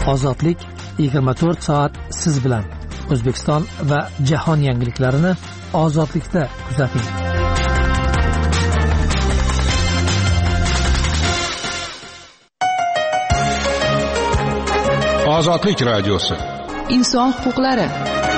Ozodlik 24 soat siz bilan. O'zbekiston va jahon yangiliklarini ozodlikda kuzating. Ozodlik radiosi. Inson huquqlari.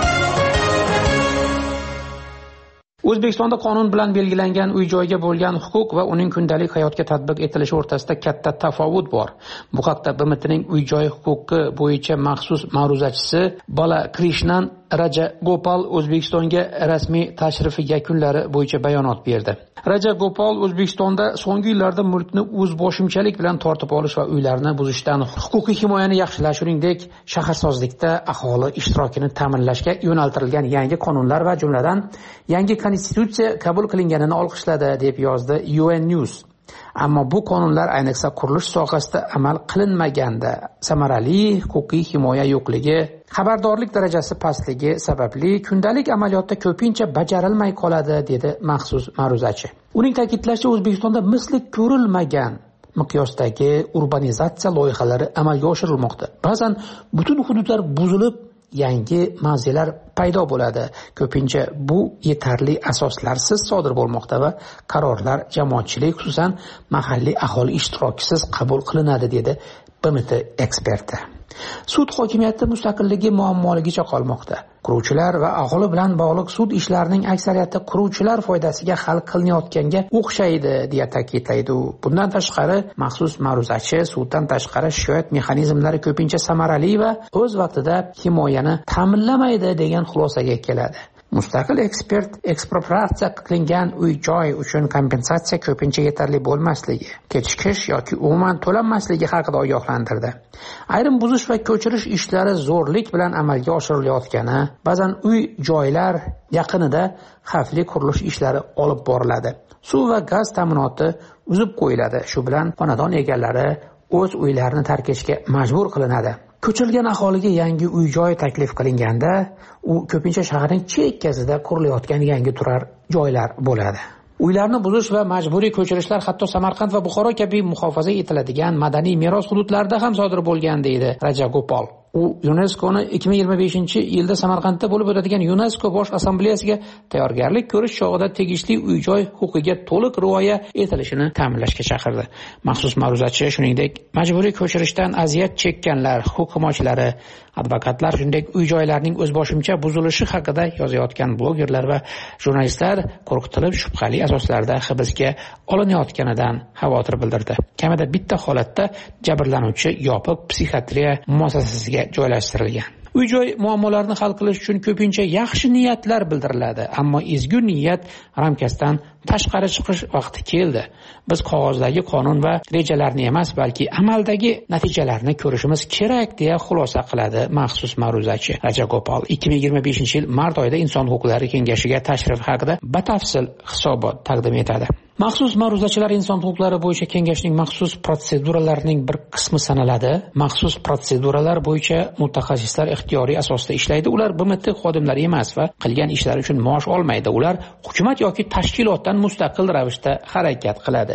O'zbekistonda qonun bilan belgilangan uy-joyga bo'lgan huquq va uning kundalik hayotga tatbiq etilishi o'rtasida katta tafovut bor. Bu haqda BMTning uy-joy huquqi bo'yicha maxsus ma'ruzachisi Balakrishnan Rajagopal O'zbekistonga rasmiy tashrifi yakunlari bo'yicha bayonot berdi. Rajagopal O'zbekistonda so'nggi yillarda mulkni o'zboshimchalik bilan tortib olish va uylarni buzishdan huquqiy himoyani yaxshilash, shuningdek, shaharsozlikda aholi ishtirokini ta'minlashga yo'naltirilgan yangi qonunlar va jumladan yangi konstitutsiya qabul qilinganini olqishladi, deb yozdi UN News. Ammo bu qonunlar ayniqsa qurilish sohasida amal qilinmaganda samarali huquqiy himoya yo'qligi, xabardorlik darajasi pastligi sababli kundalik amaliyotda ko'pincha bajarilmay qoladi, dedi maxsus ma'ruzachi. Uning ta'kidlashicha, O'zbekistonda misli ko'rilmagan miqyosdagi urbanizatsiya loyihalari amalga oshirilmoqda. Ba'zan butun hududlar buzilib, yangi mavzelar paydo bo'ladi. Ko'pincha bu yetarli asoslarsiz sodir bo'lmoqda va qarorlar jamoatchilik, xususan mahalliy aholi ishtirokisiz qabul qilinadi, dedi BMT eksperti. Sud hokimiyati mustaqilligi muammoligicha qolmoqda. Quruvchilar va aholi bilan bog'liq sud ishlarining aksariyati quruvchilar foydasiga hal qilinayotganga o'xshaydi, deya ta'kidlaydi u. Bundan tashqari, maxsus ma'ruzachi suddan tashqari shikoyat mexanizmlari ko'pincha samarali va o'z vaqtida himoyani ta'minlamaydi, degan xulosaga keladi. Mustaqil ekspert ekspropriatsiya qilingan uy-joy uchun kompensatsiya ko'pincha yetarli bo'lmasligi, kechikish yoki umuman to'lanmasligi haqida ogohlantirdi. Ayrim buzish va ko'chirish ishlari zo'rlik bilan amalga oshirilayotgani, ba'zan uy-joylar yaqinida xavfli qurilish ishlari olib boriladi. Suv va gaz ta'minoti uzib qo'yiladi. Shu bilan xonadon egalari o'z uylarini tark etishga majbur qilinadi. Ko'chirilgan aholiga yangi uy-joy taklif qilinganda, u ko'pincha shaharning chekkasida qurilayotgan yangi turar joylar bo'ladi. Uylarni buzish va majburiy ko'chirishlar hatto Samarqand va Buxoro kabi muhofaza etiladigan madaniy meros hududlarida ham sodir bo'lgan, deydi Rajagopal. U UNESCO'ni 2025-yilda Samarqandda bo'lib o'tadigan UNESCO bosh assambleyasiga tayyorgarlik ko'rish chog'ida tegishli uy-joy huquqiga to'liq rioya etilishini ta'minlashga chaqirdi. Maxsus ma'ruzachi shuningdek, majburiy ko'chirishdan aziyat chekkanlar, huquq himoyachilari, advokatlar, shuningdek uy-joylarning o'zboshimcha buzilishi haqida yozayotgan blogerlar va jurnalistlar qo'rqitilib shubhali asoslarda hibsga olinayotganidan xavotir bildirdi. Kamida bitta holatda jabrlanuvchi yopiq psixiatriya muassasasiga joylashtirilgan. Uy-joy muammolarini hal qilish uchun ko'pincha yaxshi niyatlar bildiriladi, ammo ezgu niyat ramkasidan tashqari chiqish vaqti keldi. Biz qog'ozdagi qonun va rejalarni emas, balki amaldagi natijalarni ko'rishimiz kerak, deya xulosa qiladi maxsus ma'ruzachi Rajagopal. 2025-yil mart oyida Inson huquqlari kengashiga tashrif haqida batafsil hisobot taqdim etadi. Maxsus ma'ruzachilar inson huquqlari bo'yicha kengashning maxsus protseduralarining bir qismi sanaladi. Maxsus protseduralar bo'yicha mutaxassislar ixtiyoriy asosda ishlaydi. Ular BMT xodimlari emas va qilgan ishlari uchun maosh olmaydi. Ular hukumat yoki tashkilotdan mustaqil ravishda harakat qiladi.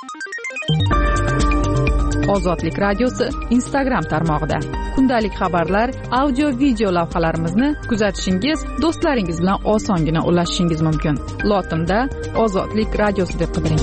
Ozodlik radiosi Instagram tarmog'ida kundalik xabarlar, audio-video lavhalarimizni kuzatishingiz, do'stlaringiz bilan osongina ulashishingiz mumkin. Lotinda Ozodlik radiosi deb qidiring.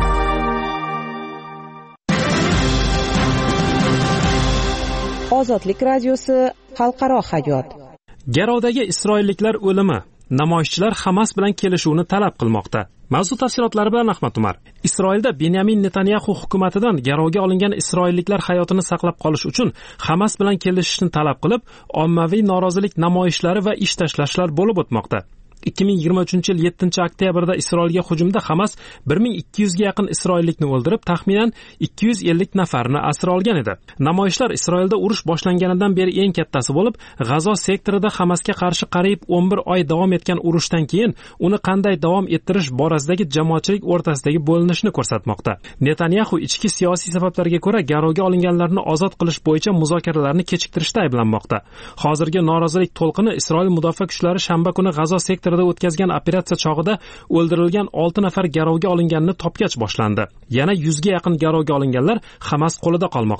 Ozodlik radiosi xalqaro hayot. Garovdagi isroilliklar o'limi. Namoyishchilar Hamas bilan kelishuvni talab qilmoqda. Mavzu tafsilotlari bilan Ahmad Umar. Isroilda Benyamin Netanyahu hukumatidan garovga olingan isroilliklar hayotini saqlab qolish uchun Hamas bilan kelishishni talab qilib, ommaviy norozilik namoyishlari va ish tashlashlar bo'lib o'tmoqda. 2023-yil 7-oktyabrda Isroilga hujumda Hamas 1200 ga yaqin isroillikni o'ldirib, taxminan 250 nafarni asir olgan edi. Namoyishlar Isroilda urush boshlanganidan beri eng kattasi bo'lib, G'azo sektorida Hamasga qarshi qariyb 11 oy davom etgan urushdan keyin uni qanday davom ettirish borasidagi jamoatchilik o'rtasidagi bo'linishni ko'rsatmoqda. Netanyahu ichki siyosiy sabablarga ko'ra garovga olinganlarni ozod qilish bo'yicha muzokaralarni kechiktirishda ayblanmoqda. Hozirgi norozilik to'lqini Isroil mudofaa kuchlari shanba kuni G'azo sektorida o'tkazgan operatsiya chog'ida o'ldirilgan 6 nafar garovga olinganini topgach boshlandi. Yana 100 ga yaqin garovga olinganlar Hamas qo'lida qolmoqda.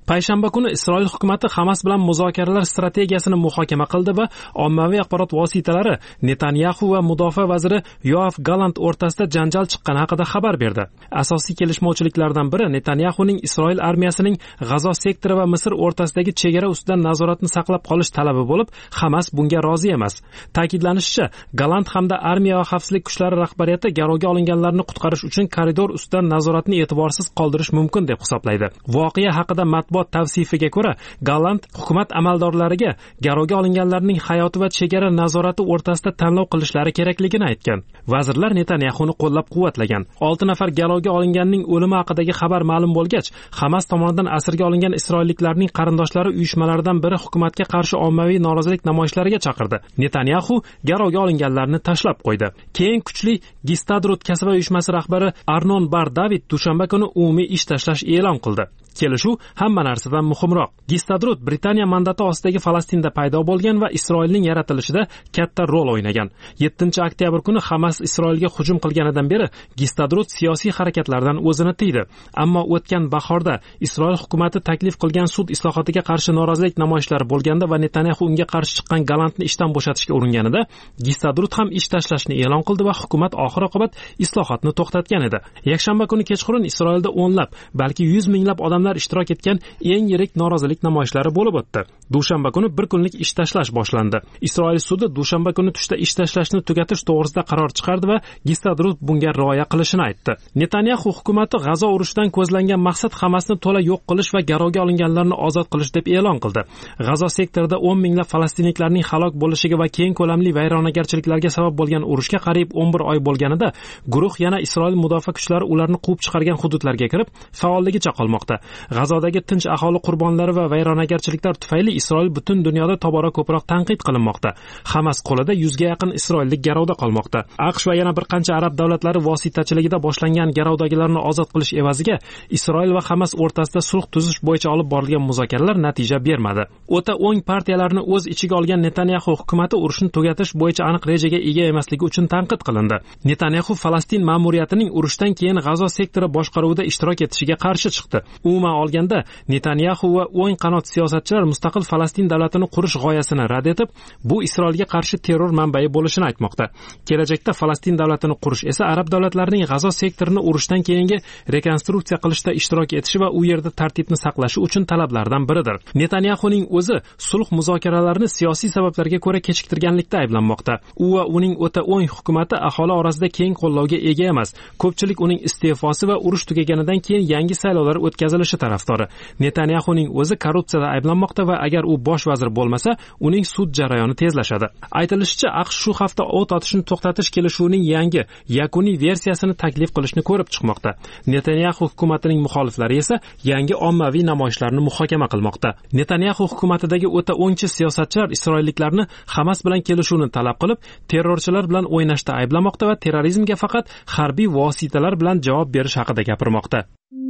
payshanba kuni Isroil hukumatı Hamas bilan muzokaralar strategiyasini muhokama qildi va ommaviy axborot vositalari Netanyahu va mudofaa vaziri Yoav Galant o'rtasida janjal chiqqani haqida xabar berdi. Asosiy kelishmovchiliklardan biri Netanyahuning Isroil armiyasining G'azo sektori va Misr o'rtasidagi chegara ustidan nazoratni saqlab qolish talabi bo'lib, Hamas bunga rozi emas. Ta'kidlanishicha, Galant hamda armiya va xavfsizlik kuchlari rahbariyati garovga olinganlarni qutqarish uchun koridor ustidan nazoratni e'tiborsiz qoldirish mumkin deb hisoblaydi. Voqea haqida matbuot tavsifiga ko'ra, Galant hukumat amaldorlariga garovga olinganlarning hayoti va chegara nazorati o'rtasida tanlov qilishlari kerakligini aytgan. Vazirlar Netanyahuni qo'llab-quvvatlagan. 6 nafar garovga olinganning o'limi haqidagi xabar ma'lum bo'lgach, Hamas tomonidan asirga olingan isroilliklarning qarindoshlari uyushmalaridan biri hukumatga qarshi ommaviy norozilik namoyishlariga chaqirdi. Netanyahu garovga olinganlarni tashlab qo'ydi. Keyin kuchli Gistadrut kasaba uyushmasi rahbari Arnon Bar David dushanba kuni umumiy ish tashlash e'lon qildi. Kelishuv hamma narsadan muhimroq. Gistadrut Britaniya mandati ostidagi Falastinda paydo bo'lgan va Isroilning yaratilishida katta rol o'ynagan. 7-oktyabr kuni Hamas Isroilga hujum qilganidan beri Gistadrut siyosiy harakatlardan o'zini tiydi. Ammo o'tgan bahorda Isroil hukumatı taklif qilgan sud islohotiga qarshi norozilik namoyishlari bo'lganda va Netanyahu unga qarshi chiqqan Galantni ishdan bo'shatishga uringanida Gistadrut ham ish tashlashni e'lon qildi va hukumat oxir-oqibat islohotni to'xtatgan edi. Yakshanba kuni kechqurun Isroilda o'nlab, balki 100 minglab odamlar ishtirok etgan eng yirik norozilik namoyishlari bo'lib o'tdi. Dushanba kuni bir kunlik ish tashlash boshlandi. Isroil sudi dushanba kuni tushda ish tashlashni tugatish to'g'risida qaror chiqardi va Gistadrut bunga rioya qilishini aytdi. Netanyahu hukumatı G'azo urushidan ko'zlangan maqsad Hamasni to'la yo'q qilish va garovga olinganlarni ozod qilish deb e'lon qildi. G'azo sektorida 10 minglab falastinliklarning halok bo'lishiga va keng ko'lamli vayronagarchiliklarga sabab bo'lgan urushga qariyb 11 oy bo'lganida, guruh yana Isroil mudofaa kuchlari ularni quvib chiqargan hududlarga kirib, faolligicha qolmoqda. G'azodagi tinch aholi qurbonlari va vayronagarchiliklar tufayli Isroil butun dunyoda tobora ko'proq tanqid qilinmoqda. Hamas qo'lida 100 ga yaqin isroillik garovda qolmoqda. AQSh va yana bir qancha arab davlatlari vositachiligida boshlangan garovdagilarni ozod qilish evaziga Isroil va Hamas o'rtasida sulh tuzish bo'yicha olib borilgan muzokaralar natija bermadi. O'ta o'ng partiyalarni o'z ichiga olgan Netanyahu hukumatı urushni tugatish bo'yicha aniq rejaga ega emasligi uchun tanqid qilindi. Netanyahu Falastin ma'muriyatining urushdan keyin G'azo sektori boshqaruvida ishtirok etishiga qarshi chiqdi. Umuman olganda, Netanyahu va o'ng qanot siyosatchilar mustaqil Falastin davlatini qurish g'oyasini rad etib, bu Isroilga qarshi terror manbai bo'lishini aytmoqda. Kelajakda Falastin davlatini qurish esa arab davlatlarining G'azo sektorini urushdan keyingi rekonstruksiya qilishda ishtirok etishi va u yerda tartibni saqlashi uchun talablardan biridir. Netanyahuning o'zi sulh muzokaralarini siyosiy sabablarga ko'ra kechiktirganlikda ayblanmoqda. U va uning o'ta o'ng hukumatı aholi orasida keng qo'llovga ega emas. Ko'pchilik uning iste'fosi va urush tugaganidan keyin yangi saylovlar o'tkazilishi tarafdori. Netanyahuning o'zi korrupsiyada ayblanmoqda va agar u bosh vazir bo'lmasa, uning sud jarayoni tezlashadi. Aytilishicha, AQSh shu hafta o't otishni to'xtatish kelishuvining yangi yakuniy versiyasini taklif qilishni ko'rib chiqmoqda. Netanyahu hukumatining muxoliflari esa yangi ommaviy namoyishlarni muhokama qilmoqda. Netanyahu hukumatidagi o'ta o'ngchi siyosatchilar isroilliklarni Hamas bilan kelishuvni talab qilib, terrorchilar bilan o'ynashda ayblamoqda va terrorizmga faqat harbiy vositalar bilan javob berish haqida gapirmoqda.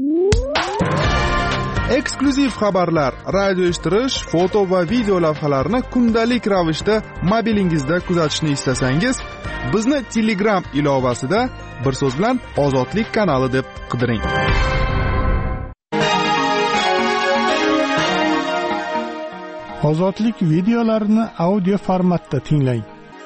Eksklyuziv xabarlar, radio eshittirish, foto va video lavhalarni kundalik ravishda mobilingizda kuzatishni istasangiz, bizni Telegram ilovasida bir so'z bilan Ozodlik kanali deb qidiring. Ozodlik videolarini audio formatda tinglang.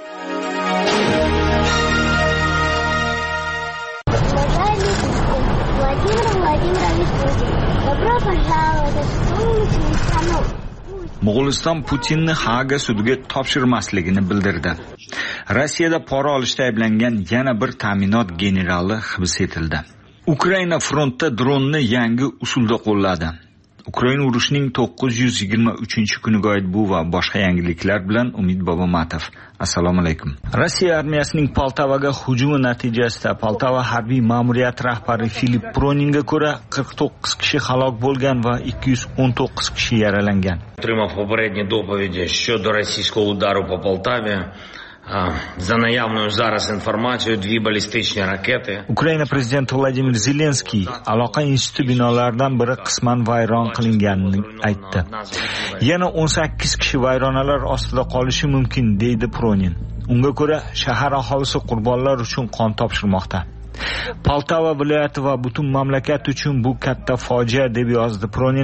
Mo'g'uliston Putinni Haaga sudiga topshirmasligini bildirdi. Rossiyada pora olishda ayblangan yana bir ta'minot generali hibs etildi. Ukraina frontda dronni yangi usulda qo'lladi. Ukraina urushining 923-kuniga oid bu va boshqa yangiliklar bilan Umid Bobomatov. Assalomu alaykum. Rossiya armiyasining Poltavaga hujumi natijasida Poltava harbiy ma'muriyat rahbari Filip Proninga ko'ra 49 kishi halok bo'lgan va 219 kishi yaralangan. Отримав попередні доповіді щодо російського удару по Полтаві. За наявною зараз інформацією, 2 балістичні ракети. Ukraina prezidenti Vladimir Zelenskiy aloqa instituti binolaridan biri qisman vayron qilinganini aytdi. Yana 18 kishi vayronalar ostida qolishi mumkin, deydi Pronin. Unga ko'ra, shahar aholisi qurbonlar uchun qon topshirmoqda. Poltava viloyati va butun mamlakat uchun bu katta fojia, deb yozdi Pronin.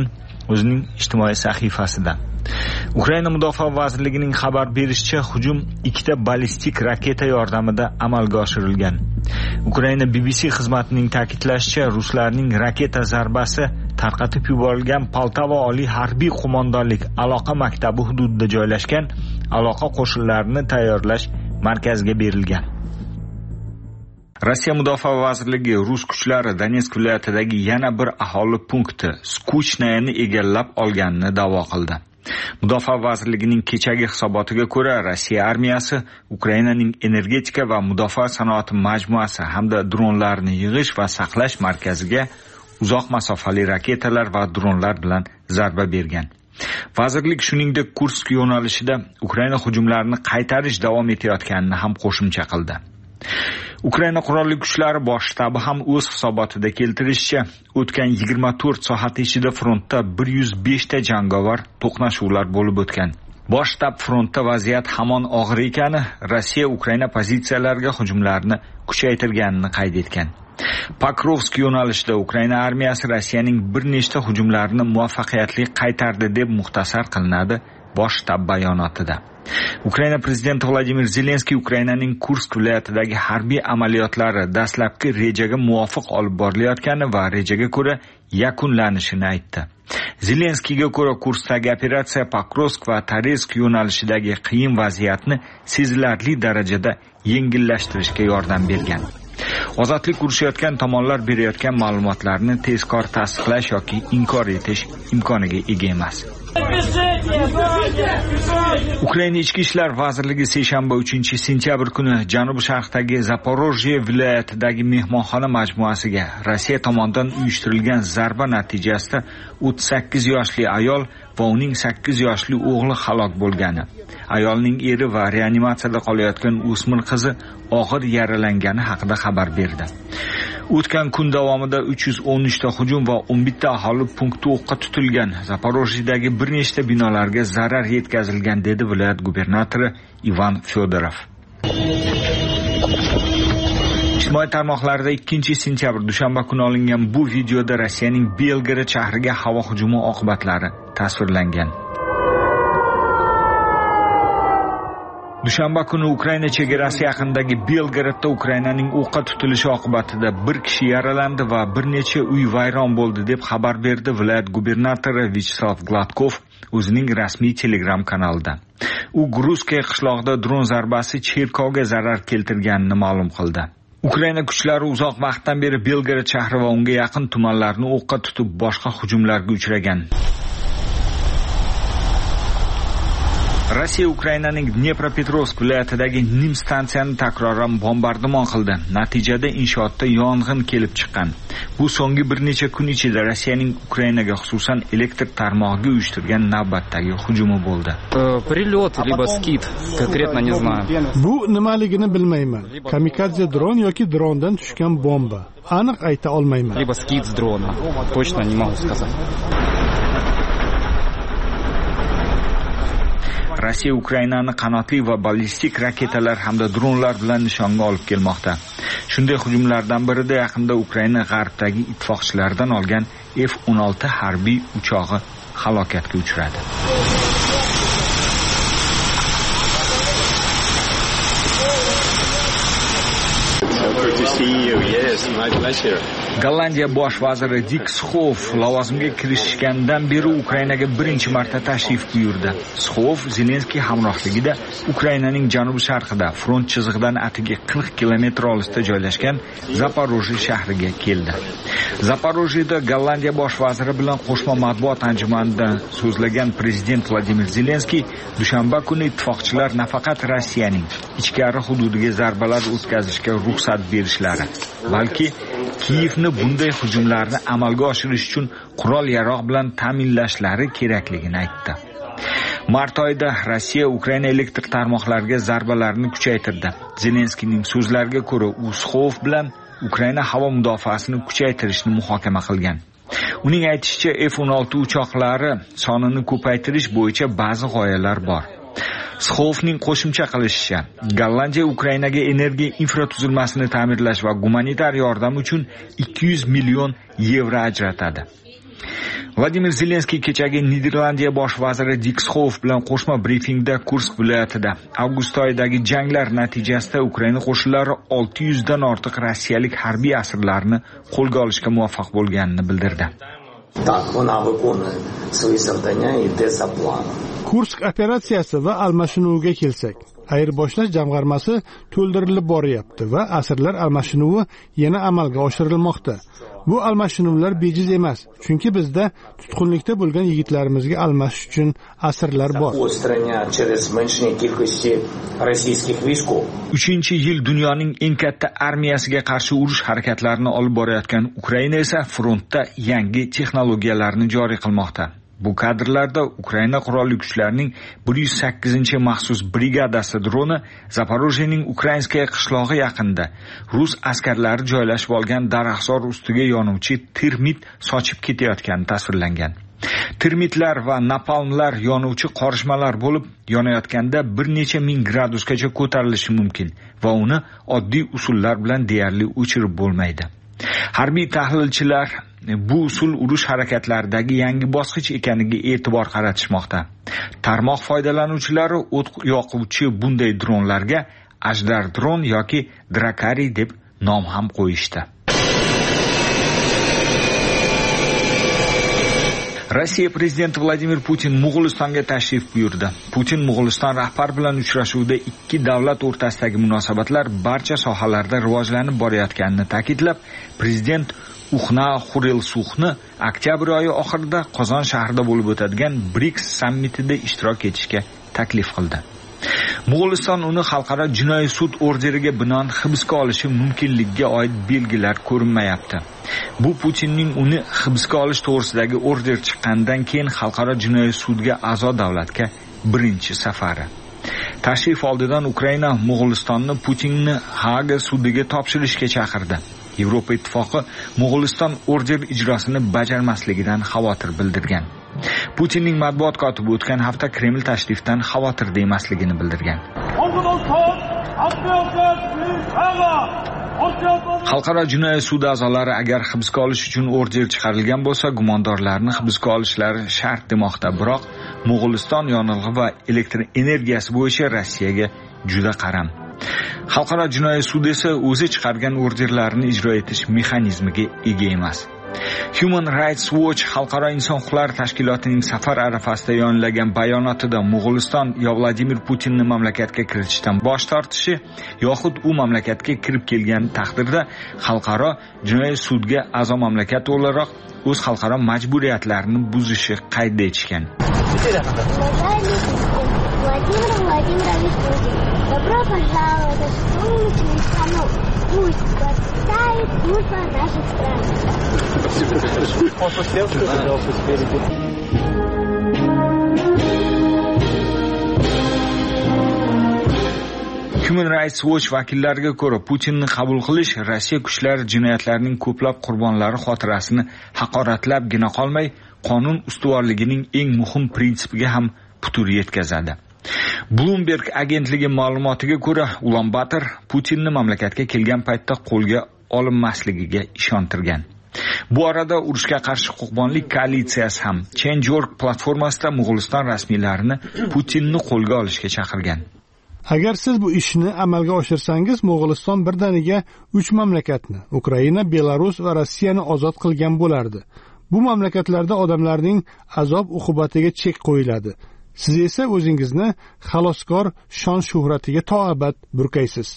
o'zining ijtimoiy sahifasida. Ukraina Mudofaa vazirligining xabar berishicha, hujum 2 ballistik raketa yordamida amalga oshirilgan. Ukraina BBC xizmatining ta'kidlashicha, ruslarning raketa zarbasi tarqatib yuborilgan Poltava oliy harbiy qo'mondonlik aloqa maktabi hududida joylashgan aloqa qo'shinlarini tayyorlash markaziga berilgan. Rossiya Mudofaa vazirligi rus kuchlari Donetsk viloyatidagi yana bir aholi punkti Skuchnayni egallab olganini da'vo qildi. Mudofaa vazirligining kechagi hisobotiga ko'ra, Rossiya armiyasi Ukrainaning energetika va mudofaa sanoati majmuasi hamda dronlarni yig'ish va saqlash markaziga uzoq masofali raketalar va dronlar bilan zarba bergan. Vazirlik shuningdek Kursk yo'nalishida Ukraina hujumlarini qaytarish davom etayotganini ham qo'shimcha qildi. Ukraina qurolli kuchlari bosh shtabi ham o'z hisobotida keltirishicha, o'tgan 24 soat ichida frontda 105 ta jangovar to'qnashuvlar bo'lib o'tgan. Bosh shtab frontda vaziyat hamon og'ir ekani, Rossiya Ukraina pozitsiyalariga hujumlarni kuchaytirganini qayd etgan. Pokrovsk yo'nalishida Ukraina armiyasi Rossiyaning bir nechta hujumlarini muvaffaqiyatli qaytardi deb muxtasar qilinadi bosh shtab bayonotida. Ukraina prezidenti Vladimir Zelenskiy Ukrainaning Kursk viloyatidagi harbiy amaliyotlari dastlabki rejaga muvofiq olib borilayotgani va rejaga ko'ra yakunlanishini aytdi. Zelenskiyga ko'ra Kurskdagi operatsiya Pokrovsk va Toretsk yo'nalishidagi qiyin vaziyatni sezilarli darajada yengillashtirishga yordam bergan. Ozodlik urushayotgan tomonlar berayotgan ma'lumotlarni tezkor tasdiqlash yoki inkor etish imkoniga ega emas. Ukraina Ichki ishlar vazirligi seshanba 3-sentyabr kuni janubi sharqdagi Zaporojye viloyatidagi mehmonxona majmuasiga Rossiya tomonidan uyushtirilgan zarba natijasida 38 yoshli ayol va uning 8 yoshli o'g'li halok bo'lgani, ayolning eri va reanimatsiyada qolayotgan o'smir qizi og'ir yaralangani haqida xabar berdi. O'tgan kun davomida 313 ta hujum va 11 ta aholi punkti o'qqa tutilgan. Zaporojyedagi bir nechta binolarga zarar yetkazilgan, dedi viloyat gubernatori Ivan Fyodorov. Ijtimoiy tarmoqlarda 2-sentyabr dushanba kuni olingan bu videoda Rossiyaning Belgorod shahriga havo hujumi oqibatlari tasvirlangan. Dushanba kuni Ukraina chegarasi yaqinidagi Belgorodda Ukrainaning o'qqa tutilishi oqibatida bir kishi yaralandi va bir necha uy vayron bo'ldi deb xabar berdi viloyat gubernatori Vyacheslav Gladkov o'zining rasmiy Telegram kanalida. U Gruzskiy qishlog'ida dron zarbasi cherkovga zarar keltirganini ma'lum qildi. Ukraina kuchlari uzoq vaqtdan beri Belgorod shahri va unga yaqin tumanlarni o'qqa tutib boshqa hujumlarga uchragan. Rossiya Ukrainaning Dnepropetrovsk viloyatidagi Nim stansiyani takroran bombardimon qildi. Natijada inshootda yong'in kelib chiqqan. Bu so'nggi bir necha kun ichida Rossiyaning Ukrainaga, xususan elektr tarmog'iga uyushtirgan navbatdagi hujumi bo'ldi. Прилет либо скид, конкретно не знаю. Bu nimaligini bilmayman. Kamikadze dron yoki drondan tushgan bomba. Aniq ayta olmayman. Либо скид с дрона. Точно не могу сказать. Rossiya Ukrainani qanotli va ballistik raketalar hamda dronlar bilan nishonga olib kelmoqda. Shunday hujumlardan birida yaqinda Ukraina g'arbdagi ittifoqchilaridan olgan F-16 harbiy uchog'i halokatga uchradi. Gollandiya bosh vaziri Dick Schoof lavozimga kirishgandan beri Ukrainaga birinchi marta tashrif buyurdi. Schoof Zelenskiy hamrohligida Ukrainaning janubi sharqida front chizig'idan atigi 40 kilometr olisda joylashgan Zaporojye shahriga keldi. Zaporojyeda Gollandiya bosh vaziri bilan qo'shma matbuot anjumanida so'zlagan prezident Vladimir Zelenskiy dushanba kuni ittifoqchilar nafaqat Rossiyaning ichkari hududiga zarbalar o'tkazishga ruxsat berishlari, balki Kiyevni bunday hujumlarni amalga oshirish uchun qurol-yarog' bilan ta'minlashlari kerakligini aytdi. Mart oyida Rossiya Ukraina elektr tarmoqlariga zarbalarni kuchaytirdi. Zelenskiyning so'zlariga ko'ra, u Schoof bilan Ukraina havo mudofaasini kuchaytirishni muhokama qilgan. Uning aytishicha, F-16 uchoqlari sonini ko'paytirish bo'yicha ba'zi g'oyalar bor. Schofning qo'shimcha qilishicha, Gollandiya Ukrainaga energiya infratuzilmasini ta'mirlash va gumanitar yordam uchun 200 million yevro ajratadi. Vladimir Zelenskiy kechagi Niderlandiya bosh vaziri Dick Schoof bilan qo'shma brifingda Kursk viloyatida avgust oyidagi janglar natijasida Ukraina qo'shinlari 600 dan ortiq rossiyalik harbiy asirlarni qo'lga olishga muvaffaq bo'lganini bildirdi. Kursk operatsiyasi va almashinuviga kelsak, ayirboshlash jamg'armasi to'ldirilib boryapti va asirlar almashinuvi yana amalga oshirilmoqda. Bu almashinuvlar bejiz emas, chunki bizda tutqunlikda bo'lgan yigitlarimizga almashish uchun asirlar bor. 3-yil dunyoning eng katta armiyasiga qarshi urush harakatlarini olib borayotgan Ukraina esa frontda yangi texnologiyalarni joriy qilmoqda. Bu kadrlarda Ukraina qurolli kuchlarining 108-maxsus brigadasi droni Zaporojyening Ukrainskaya qishlog'i yaqinida rus askarlari joylashib olgan daraxtzor ustiga yonuvchi termit sochib ketayotgani tasvirlangan. Termitlar va napalmlar yonuvchi qorishmalar bo'lib, yonayotganda bir necha ming gradusgacha ko'tarilishi mumkin va uni oddiy usullar bilan deyarli o'chirib bo'lmaydi. Harbiy tahlilchilar bu usul urush harakatlaridagi yangi bosqich ekaniga e'tibor qaratishmoqda. Tarmoq foydalanuvchilari o't yoquvchi bunday dronlarga Ajdar dron yoki Drakari deb nom ham qo'yishdi. Rossiya prezidenti Vladimir Putin Mo'g'ulistonga tashrif buyurdi. Putin Mo'g'uliston rahbari bilan uchrashuvda ikki davlat o'rtasidagi munosabatlar barcha sohalarda rivojlanib borayotganini ta'kidlab, prezident Uxna-Xurelsuxni oktyabr oyi oxirida Qozon shahrida bo'lib o'tadigan BRICS sammitida ishtirok etishga taklif qildi. Mo'g'uliston uni xalqaro jinoiy sud orderiga binoan hibsga olishi mumkinligiga oid belgilar ko'rinmayapti. Bu Putinning uni hibsga olish to'g'risidagi order chiqqandan keyin xalqaro jinoiy sudga a'zo davlatga birinchi safari. Tashrif oldidan Ukraina Mo'g'ulistonni Putinni Haaga sudiga topshirishga chaqirdi. Yevropa ittifoqi Mo'g'uliston order ijrosini bajarmasligidan xavotir bildirgan. Putinning matbuot kotibi o'tgan hafta Kreml tashrifidan xavotirda emasligini bildirgan. Xalqaro jinoiy sud a'zolari agar hibsga olish uchun order chiqarilgan bo'lsa, gumondorlarni hibsga olishlari shart demoqda. Biroq Mo'g'uliston yonilg'i va elektr energiyasi bo'yicha Rossiyaga juda qaram. Xalqaro jinoiy sud esa o'zi chiqargan orderlarni ijro etish mexanizmiga ega emas. Human Rights Watch xalqaro inson huquqlari tashkilotining safar arafasida yonlagan bayonotida Mo'g'uliston yo Vladimir Putinni mamlakatga kiritishdan bosh tortishi yoxud u mamlakatga kirib kelgan taqdirda xalqaro jinoiy sudga a'zo mamlakat o'laroq o'z xalqaro majburiyatlarini buzishi qayd etishgan. Добро пожаловать в солнечную страну. Пусть процветает дружба наших стран. Он успел, что спереди. Human Rights Watch vakillariga ko'ra, Putinni qabul qilish Rossiya kuchlari jinoyatlarining ko'plab qurbonlari xotirasini haqoratlabgina qolmay, qonun ustuvorligining eng muhim prinsipiga ham putur yetkazadi. Bloomberg agentligi ma'lumotiga ko'ra, Ulan-Bator Putinni mamlakatga kelgan paytda qo'lga olinmasligiga ishontirgan. Bu arada urushga qarshi huquqbonlik koalitsiyasi ham Change.org platformasida Mo'g'uliston rasmiylarini Putinni qo'lga olishga chaqirgan. Agar siz bu ishni amalga oshirsangiz, Mo'g'uliston birdaniga 3 mamlakatni, Ukraina, Belarus va Rossiyani ozod qilgan bo'lardi. Bu mamlakatlarda odamlarning azob-uqubatiga chek qo'yiladi. Siz esa o'zingizni xaloskor shon-shuhratiga to'abat burkaysiz.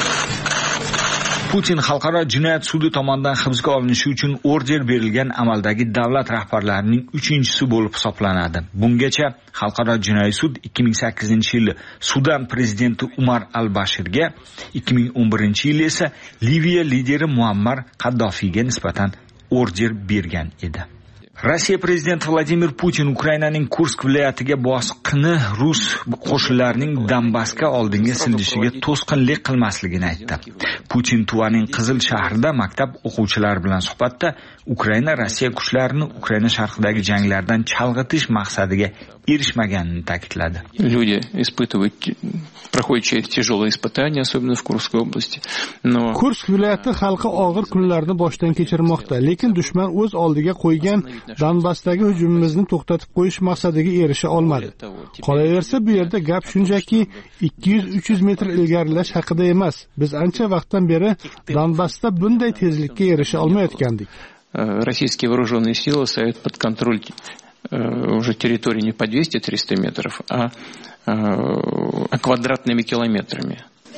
Putin xalqaro jinoyat sudi tomonidan hibsga olinishi uchun order berilgan amaldagi davlat rahbarlarining 3-chisi bo'lib hisoblanadi. Bungacha xalqaro jinoiy sud 2008-yili Sudan prezidenti Umar al-Bashirga, 2011-yili esa Liviya lideri Muammar Qaddofiyga nisbatan order bergan edi. Rossiya prezidenti Vladimir Putin Ukrainaning Kursk viloyatiga bosqini rus qo'shinlarining Donbassga oldinga siljishiga to'sqinlik qilmasligini aytdi. Putin Tuvaning Qizil shahrida maktab o'quvchilari bilan suhbatda Ukraina Rossiya kuchlarini Ukraina sharqidagi janglardan chalg'itish maqsadiga erishmaganini ta'kidladi. Люди испытывают, проходят через тяжелые испытания, особенно в Курской области. Kursk viloyati xalqi og'ir kunlarni boshdan kechirmoqda, lekin dushman o'z oldiga qo'ygan Donbassdagi hujumimizni to'xtatib qo'yish maqsadiga erisha olmadi. Qolaversa, bu yerda gap shunchaki 200-300 metr ilgarilash haqida emas. Biz ancha vaqtdan beri Donbassda bunday tezlikka erisha olmayotgandik. Российские вооруженные силы ставят под контроль уже территорию не по 200-300 метров, а квадратными километрами.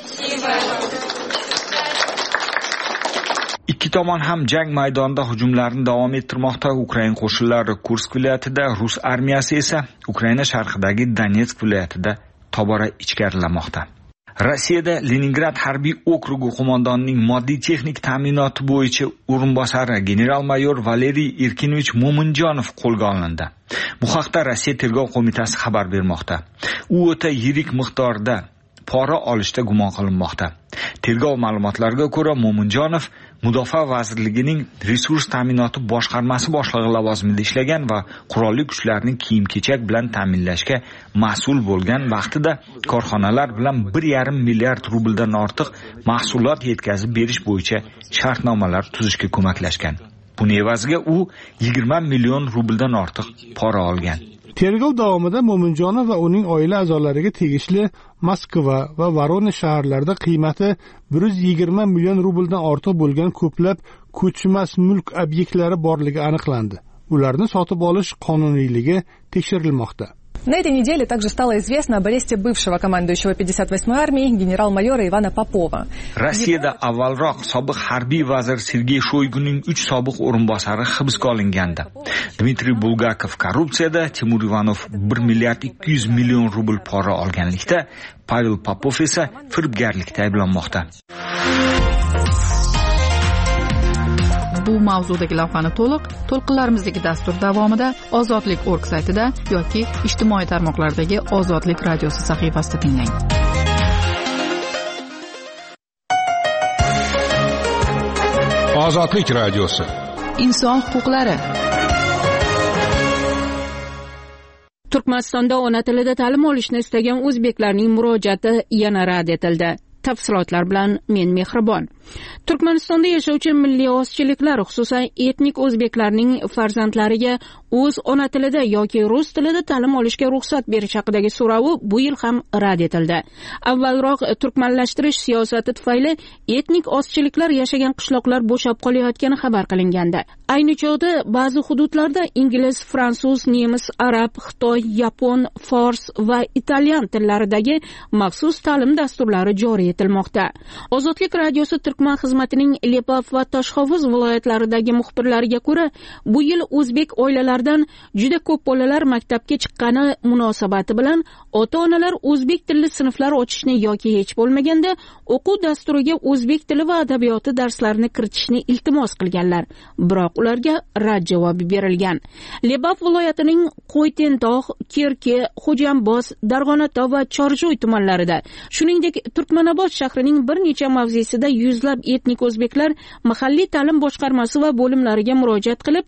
Ikki tomon ham jang maydonida hujumlarni davom ettirmoqda. Ukraina qo'shinlari Kursk viloyatida, Rus armiyasi esa Ukraina sharqidagi Donetsk viloyatida tobora ichkarilamoqda. Rossiyada Leningrad harbiy okrugi qo'mondonining moddiy texnik ta'minoti bo'yicha o'rinbosari general-mayor Valeriy Erkinovich Mo'minjonov qo'lga olindi. Bu haqda Rossiya tergov qo'mitasi xabar bermoqda. U o'ta yirik miqdorda pora olishda gumon qilinmoqda. Tergov ma'lumotlariga ko'ra, Mo'minjonov Mudofaa vazirligining resurs ta'minoti boshqarmasi boshlig'i lavozimida ishlagan va qurolli kuchlarning kiyim-kechak bilan ta'minlashga mas'ul bo'lgan vaqtida korxonalar bilan 1,5 milliard rubldan ortiq mahsulot yetkazib berish bo'yicha shartnomalar tuzishga ko'maklashgan. Buning evaziga u 20 million rubldan ortiq pora olgan. Tergov davomida Mo'minjonov va uning oila a'zolariga tegishli Moskva va Voronezh shaharlarida qiymati 120 million rubldan ortiq bo'lgan ko'plab ko'chmas mulk obyektlari borligi aniqlandi. Ularni sotib olish qonuniyligi tekshirilmoqda. На этой неделе также стало известно об аресте бывшего командующего 58-й армией генерал-майора Ивана Попова. Rossiyada avvalroq sobiq harbiy vazir Sergey Shoyguning 3 sobiq o'rinbosari hibsga olingandi. Dmitriy Bulgakov korrupsiyada, Timur Ivanov 1 milliard 200 million rubl pora olganlikda, Pavel Popov esa firibgarlikda ayblanmoqda. Bu mavzudagi lavhani to'lqinlarimizdagi dastur davomida Ozodlik.org saytida yoki ijtimoiy tarmoqlardagi Ozodlik radiosi sahifasida tinglang. Ozodlik radiosi. Inson huquqlari. Turkmanistonda ona tilida ta'lim olishni istagan o'zbeklarning murojaati yana rad etildi. Tafsilotlar bilan men Mehribon. Turkmanistonda yashovchi milliy ozchiliklar, xususan etnik o'zbeklarning farzandlariga o'z ona tilida yoki rus tilida ta'lim olishga ruxsat berish haqidagi so'rovi bu yil ham rad etildi. Avvalroq turkmanlashtirish siyosati tufayli etnik ozchiliklar yashagan qishloqlar bo'shab qolayotgani xabar qilingandi. Ayni chog'da ba'zi hududlarda ingliz, fransuz, nemis, arab, xitoy, yapon, fors va italyan tillaridagi maxsus ta'lim dasturlari joriy etilmoqda. Ozodlik radiosi Turkman xizmatining Lepov va Toshhovuz viloyatlaridagi muxbirlariga ko'ra, bu yil o'zbek oilalaridan juda ko'p bolalar maktabga chiqqani munosabati bilan ota-onalar o'zbek tilli sinflar ochishni yoki hech bo'lmaganda o'quv dasturiga o'zbek tili va adabiyoti darslarini kiritishni iltimos qilganlar. Biroq ularga rad javobi berilgan. Lepov viloyatining Qo'ytentog', Kerki, Xo'jamboz, Darg'onatov va Chorjoy tumanlarida, shuningdek Turkmanobod shahrining bir necha mavzesida yuzlab etnik o'zbeklar mahalliy ta'lim boshqarmasi va bo'limlariga murojaat qilib,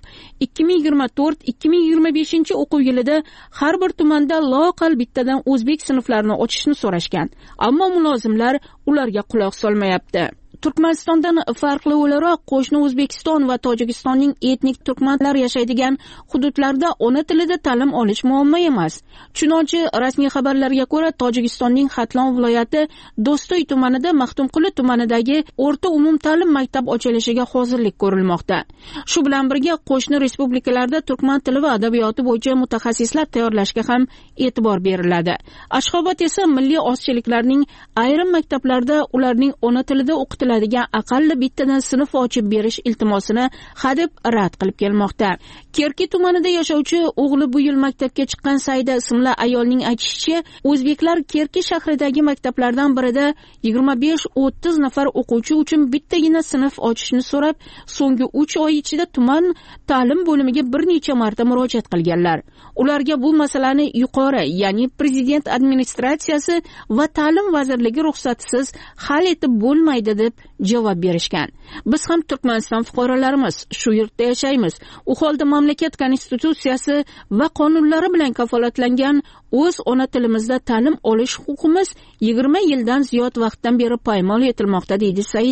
2024-2025 o'quv yilida har bir tumanda loqal bittadan o'zbek sinflarini ochishni so'rashgan. Ammo mulozimlar ularga quloq solmayapti. Turkmanistondan farqli o'laroq qo'shni O'zbekiston va Tojikistonning etnik turkmanlar yashaydigan hududlarda ona tilida ta'lim olish muammo emas. Chunonchi rasmiy xabarlarga ko'ra Tojikistonning Xatlon viloyati Do'stoy tumanida Maxtumquli tumanidagi o'rta umum ta'lim maktab ochilishiga hozirlik ko'rilmoqda. Shu bilan birga qo'shni respublikalarda turkman tili va adabiyoti bo'yicha mutaxassislar tayyorlashga ham e'tibor beriladi. Ashxobod esa milliy ozchiliklarning ayrim maktablarda ularning ona tilida o'qitiladigan aqalli bittadan sinf ochib berish iltimosini hadeb rad qilib kelmoqda. Kerki tumanida yashovchi o'g'li bu yil maktabga chiqqan Saida ismli ayolning aytishicha, o'zbeklar Kerki shahridagi maktablardan birida 25-30 nafar o'quvchi uchun bittagina sinf ochishni so'rab, so'nggi 3 oy ichida tuman ta'lim bo'limiga bir necha marta murojaat qilganlar. Ularga bu masalani yuqori, ya'ni prezident administratsiyasi va ta'lim vazirligi ruxsatisiz hal etib bo'lmaydi deb javob berishgan. Biz ham Turkmaniston fuqarolarimiz, shu yurtda yashaymiz. U holda mamlakat konstitutsiyasi va qonunlari bilan kafolatlangan o'z ona tilimizda ta'lim olish huquqimiz 20 yildan ziyod vaqtdan beri poymol etilmoqda, deydi Saida.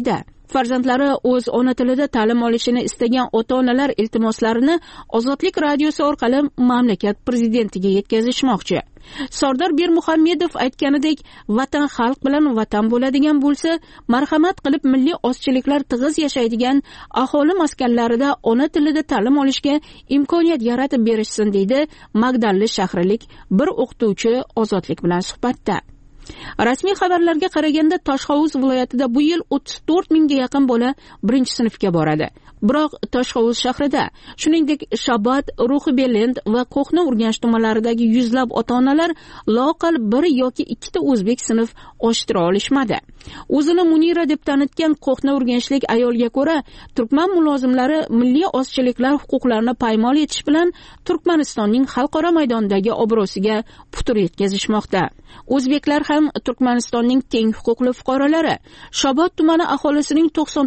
farzandlari o'z ona tilida ta'lim olishini istagan ota-onalar iltimoslarini Ozodlik radiosi orqali mamlakat prezidentiga yetkazishmoqchi. Sardor Bermuhammedov aytganidek, vatan xalq bilan vatan bo'ladigan bo'lsa, marhamat qilib milliy ozchiliklar tig'iz yashaydigan aholi maskanlarida ona tilida ta'lim olishga imkoniyat yaratib berishsin, deydi Magdalli shahrilik bir o'qituvchi Ozodlik bilan suhbatda. Rasmiy xabarlarga qaraganda Toshxovuz viloyatida bu yil 34 mingga yaqin bola 1-sinfga boradi. Biroq Toshxovuz shahrida, shuningdek Shabbat, Ruhi-Belend va Qo'hna Urganch tumanlaridagi yuzlab ota-onalar loqal 1 yoki 2 ta o'zbek sinf ochtira olishmadi. O'zini Munira deb tanitgan Qo'hna Urganchlik ayolga ko'ra, turkman mulozimlari milliy ozchiliklar huquqlarini paymol etish bilan Turkmanistonning xalqaro maydondagi obro'siga putur yetkazishmoqda. O'zbeklar ham Turkmanistonning teng huquqli fuqarolari. Shabot tumani aholisining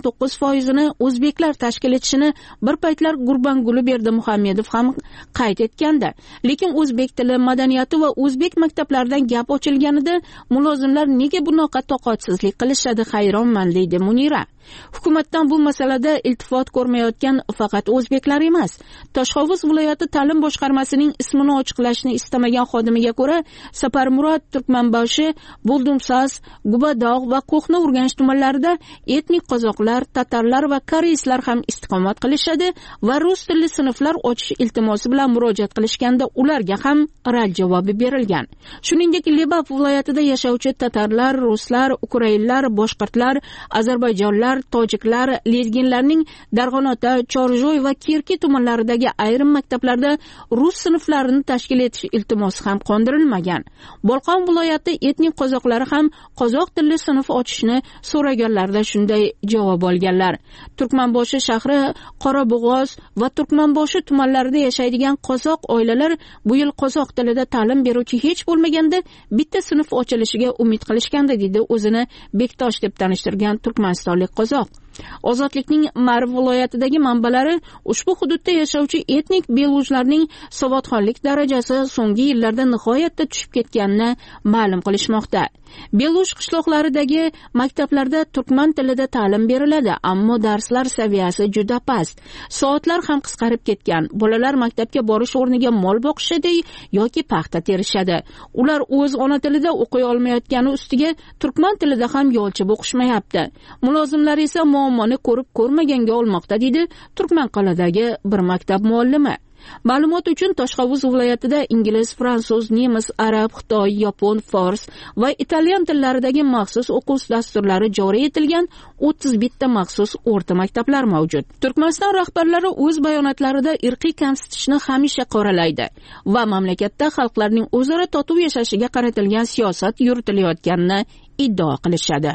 99%ni o'zbeklar tashkil etishini bir paytlar Gurbanguli Berdimuhammedov ham qayd etgandi. Lekin o'zbek tili, madaniyati va o'zbek maktablaridan gap ochilganida mulozimlar nega bunaqa toqatsizlik qilishadi, hayronman, deydi Munira. Hukumatdan bu masalada iltifot ko'rmayotgan faqat o'zbeklar emas. Toshxovuz viloyati ta'lim boshqarmasining ismini ochiqlashni istamagan xodimiga ko'ra, Saparmurod, Turkmanboshi, Buldumsas, Gubadog' va Qo'hna Urganch tumanlarida etnik qozoqlar, tatarlar va koreyslar ham istiqomat qilishadi va rus tilli sinflar ochish iltimosi bilan murojaat qilishganda ularga ham rad javobi berilgan. Shuningdek, Lebap viloyatida yashovchi tatarlar, ruslar, ukrainlar, boshqirdlar, ozarbayjonlar, tojiklar, lezginlarning Darg'anota, Chorjoy va Kirki tumanlaridagi ayrim maktablarda rus sinflarini tashkil etish iltimosi ham qondirilmagan. Bolqon viloyati etnik qozoqlari ham qozoq tilli sinf ochishni so'raganlarda shunday javob olganlar. Turkmanboshi shahri, Qorabog'oz va Turkmanboshi tumanlarida yashaydigan qozoq oilalar bu yil qozoq tilida ta'lim beruvchi hech bo'lmaganda bitta sinf ochilishiga umid qilishgandi, dedi o'zini Bektosh deb tanishtirgan turkmanistonlik qozoq. Ozodlikning Marv viloyatidagi manbalari ushbu hududda yashovchi etnik belujlarning savodxonlik darajasi so'nggi yillarda nihoyatda tushib ketganini ma'lum qilishmoqda. Beluj qishloqlaridagi maktablarda turkman tilida ta'lim beriladi, ammo darslar saviyasi juda past. Soatlar ham qisqarib ketgan. Bolalar maktabga borish o'rniga mol boqishadi yoki paxta terishadi. Ular o'z ona tilida o'qiy olmayotgani ustiga turkman tilida ham yolchib o'qishmayapti. Mulozimlar esa muammoni ko'rib ko'rmaganga olmoqda, dedi Turkmanqal'adagi bir maktab muallimi. Ma'lumot uchun Toshxovuz viloyatida ingliz, fransuz, nemis, arab, xitoy, yapon, fors va italyan tillaridagi maxsus o'quv dasturlari joriy etilgan 31 ta maxsus o'rta maktablar mavjud. Turkmaniston rahbarlari o'z bayonotlarida irqiy kamsitishni hamisha qoralaydi va mamlakatda xalqlarning o'zaro totuv yashashiga qaratilgan siyosat yuritilayotganini iddao qilishadi.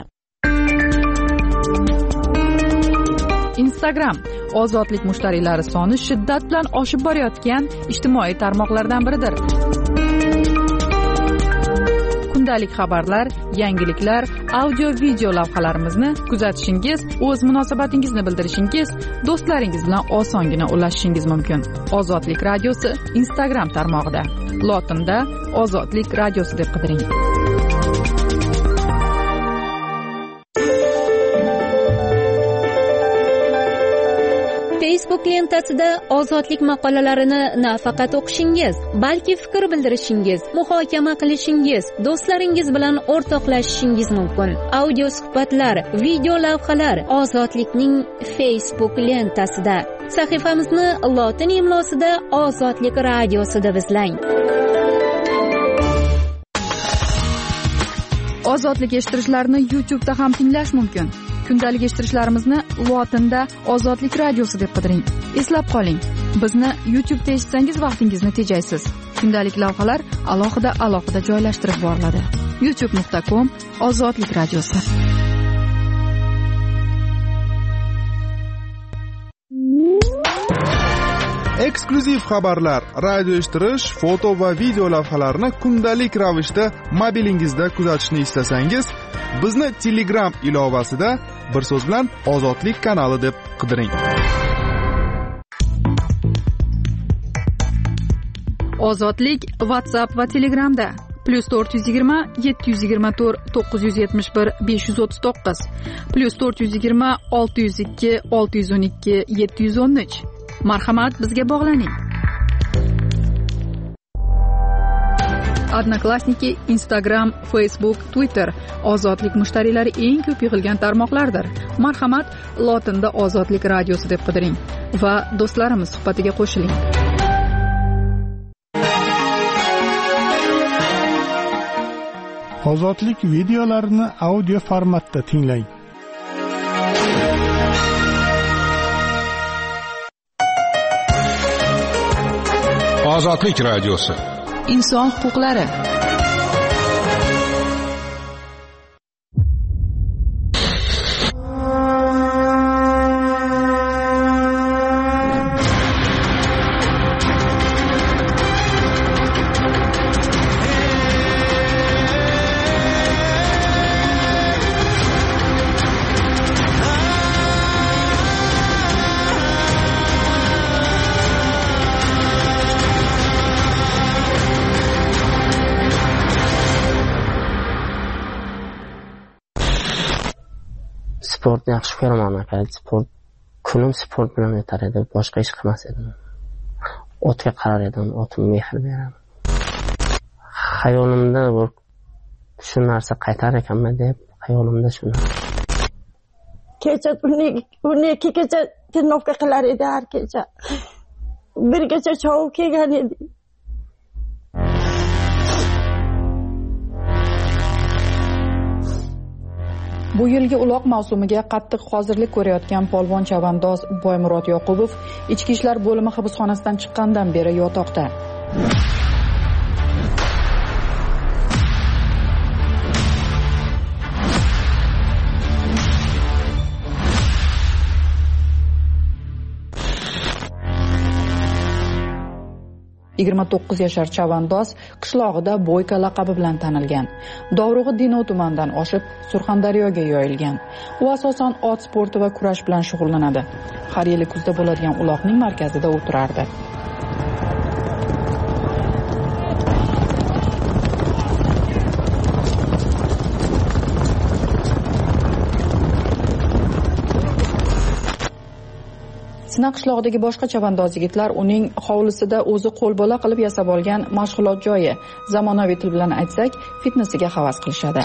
Instagram ozodlik mushtariylari soni shiddat bilan oshib borayotgan ijtimoiy tarmoqlardan biridir. Kundalik xabarlar, yangiliklar, audio-video lavhalarimizni kuzatishingiz, o'z munosabatingizni bildirishingiz, do'stlaringiz bilan osongina ulashishingiz mumkin. Ozodlik radiosi Instagram tarmog'ida. Lotinda Ozodlik radiosi deb qidiring. Facebook lentasida ozodlik maqolalarini nafaqat o'qishingiz, balki fikr bildirishingiz, muhokama qilishingiz, do'stlaringiz bilan o'rtoqlashishingiz mumkin. Audio suhbatlar, video lavhalar ozodlikning Facebook lentasida. Sahifamizni lotin imlosida Ozodlik radiosi deb izlang. Ozodlik eshittirishlarni YouTube'da ham tinglash mumkin. Kundalik eshittirishlarimizni lotinda Ozodlik radiosi deb qidiring. Eslab qoling, bizni YouTube'da eshitsangiz vaqtingizni tejaysiz. Kundalik lavhalar alohida joylashtirib boriladi. youtube.com Ozodlik radiosi. Eksklyuziv xabarlar, radio eshittirish, foto va video lavhalarni kundalik ravishda mobilingizda kuzatishni istasangiz, bizni Telegram ilovasida bir so'z bilan Ozodlik kanali deb qidiring. Ozodlik WhatsApp va Telegramda. +420 724 971 539 +420 602 612 713. Marhamat, bizga bog'laning. Odnoklassniki, Instagram, Facebook, Twitter ozodlik mushtariylari eng ko'p yig'ilgan tarmoqlardir. Marhamat, lotinda Ozodlik radiosi deb qidiring va do'stlarimiz suhbatiga qo'shiling. Ozodlik videolarini audio formatda tinglang. Ozodlik radiosi. Inson huquqlari. Sportni yaxshi ko'raman aka. Kunim sport bilan o'tar edi, boshqa ish qilmas edim. Otga qarar edim, otim mehr beradi. Xayolimda shu narsa qaytar ekanman deb, xayolimda shuni. Kecha 12 kecha trenirovka qilar edi har kecha. Birgacha chovib kelgan edi. Bu yilgi uloq mavsumiga qattiq hozirlik ko'rayotgan polvon chavandoz Boymurod Yoqubov ichki ishlar bo'limi hibsxonasidan chiqqandan beri yotoqda. ...29 yashar chavandoz qishlog'ida Bo'yka laqabi bilan tanilgan. Dovrug'i Denov tumanidan oshib Surxondaryoga yoyilgan. U asosan ot sporti va kurash bilan shug'ullanadi. Har yili kuzda bo'ladigan uloqning markazida o'tirardi. Sinaq qishlog'idagi boshqa chavandoz yigitlar uning hovlisida o'zi qo'lbola qilib yasab olgan mashg'ulot joyi, zamonaviy til bilan aytsak, fitnesiga havas qilishadi.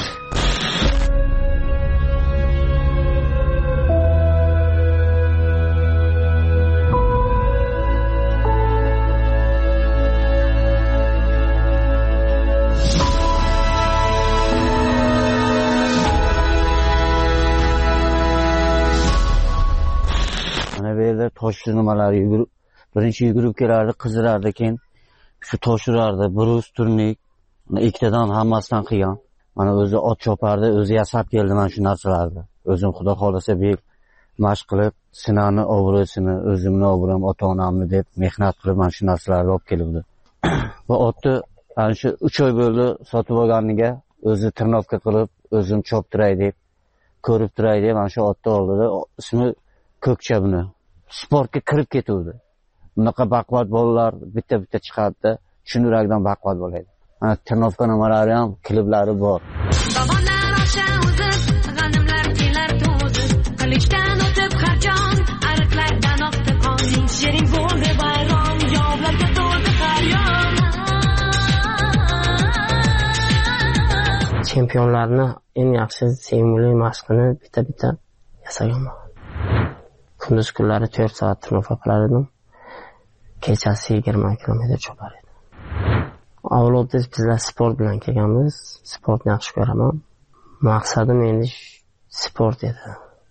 Toshli nimalar yugurib, birinchi yugurib kelardi, qizirardi, keyin shu tosh urardi, brus, turnik, ikkitadan hammasidan qilgan. Mana o'zi ot chopardi, o'zi yasab keldi mana shu narsalarni. O'zim xudo xolasa bir mashq qilib, sinani obro'sini, o'zimni obro'm, ota-onamni deb mehnat qilib mana shu narsalarni olib kelibdi. Va otni ana shu 3 oy bo'ldi sotib olganiga, o'zi tirnovka qilib, o'zim choptiray deb, ko'rib turay deb mana shu otni oldida, ismi Ko'kcha buni. Sportga kirib ketuvdi. Bunaqa baquvvat bolalar bitta chiqadi, tushunuragdan baquvvat bo'ladi. Mana tirnovka nimalari ham, kliplari bor. G'animlar kelar to'zib, qilichdan o'tib har jon, ariqlardan oqdi qoning, shering bo'ldi bayram, yovlarga to'ldi qaryon. Chempionlarni eng yaxshi sevimli mashqini bitta yasaganman. Kunduz kunlari 4 soat trenirovka qilar edim. Kechasi 20 kilometr chopar edim. Avlodda bizlar sport bilan kelganmiz. Sportni yaxshi ko'raman. Maqsadim endi sport edi.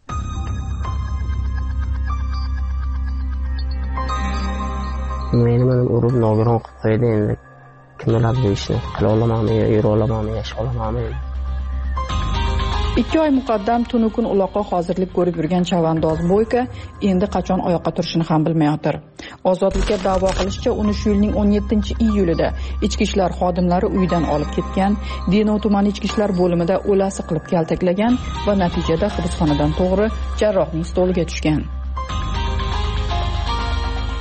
Meni urib nogiron qilib qo'ydi endi. Kim biladi bu ishni qila olamanmi, yura olamanmi, yasha olamanmi? 2 oy muqaddam tunu kun uloqqa hozirlik ko'rib yurgan chavandoz Bo'yka endi qachon oyoqqa turishini ham bilmayotir. Ozodlikka da'vo qilishicha, uni shu yilning 17-iyulida ichki ishlar xodimlari uyidan olib ketgan, Denov tumani ichki ishlar bo'limida o'lasi qilib kaltaklagan va natijada hibsxonadan to'g'ri jarrohning stoliga tushgan.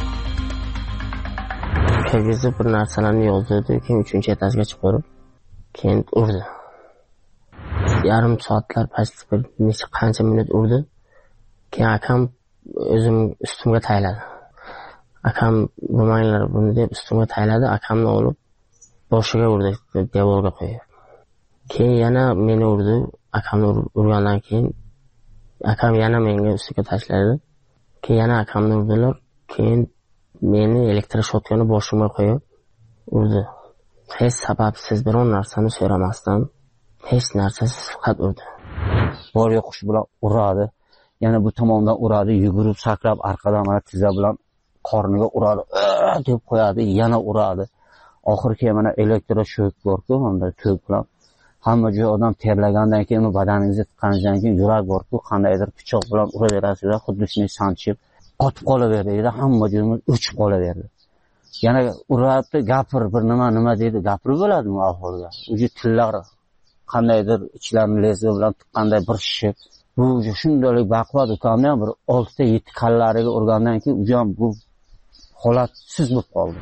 Kirgizib bir narsalarni yozdirdi, keyin 3-etajga chiqarib keyin urdi. Yarim soatlar past bir necha qancha minut urdi. Keyin akam o'zim ustimga tayladi. Akam bo'lmanglar buni deb ustimga tayladi. Akamni olib boshiga urdi, devorga qo'yib. Keyin yana meni urdi. Akamni urgandan keyin akam yana menga ustiga tashladi. Keyin yana akamni urdilar. Keyin meni elektroshotkani boshimga qo'yib urdi. Hech sababsiz biron narsani so'ramasdan hech narsasiz faqat urdi. Bor yo'qish bilan uradi. Yana bu tomondan uradi, yugurib sakrab orqadan mana tizza bilan qorniga uradi, deb qo'yadi, yana uradi. Oxirgi mana elektroshok bor-ku, unda tok bilan hamma joy odam terlagandan keyin badaningizni tiqqanidan keyin yurak bor-ku, qandaydir pichoq bilan uraverasiz, xuddi shunday sanchib qotib qolaverdi, hamma joyimiz o'chib qolaverdi. Yana uradi, gapir, bir nima deydi, gapirib bo'ladimi ahvolga? Uji tillar qandaydir ichlarini lezgi bilan tiqqanday bir shishib, bu shunday baquvvat ukamni ham bir 6-7 qallariga urgandan keyin u ham bu holatsiz bo'lib qoldi.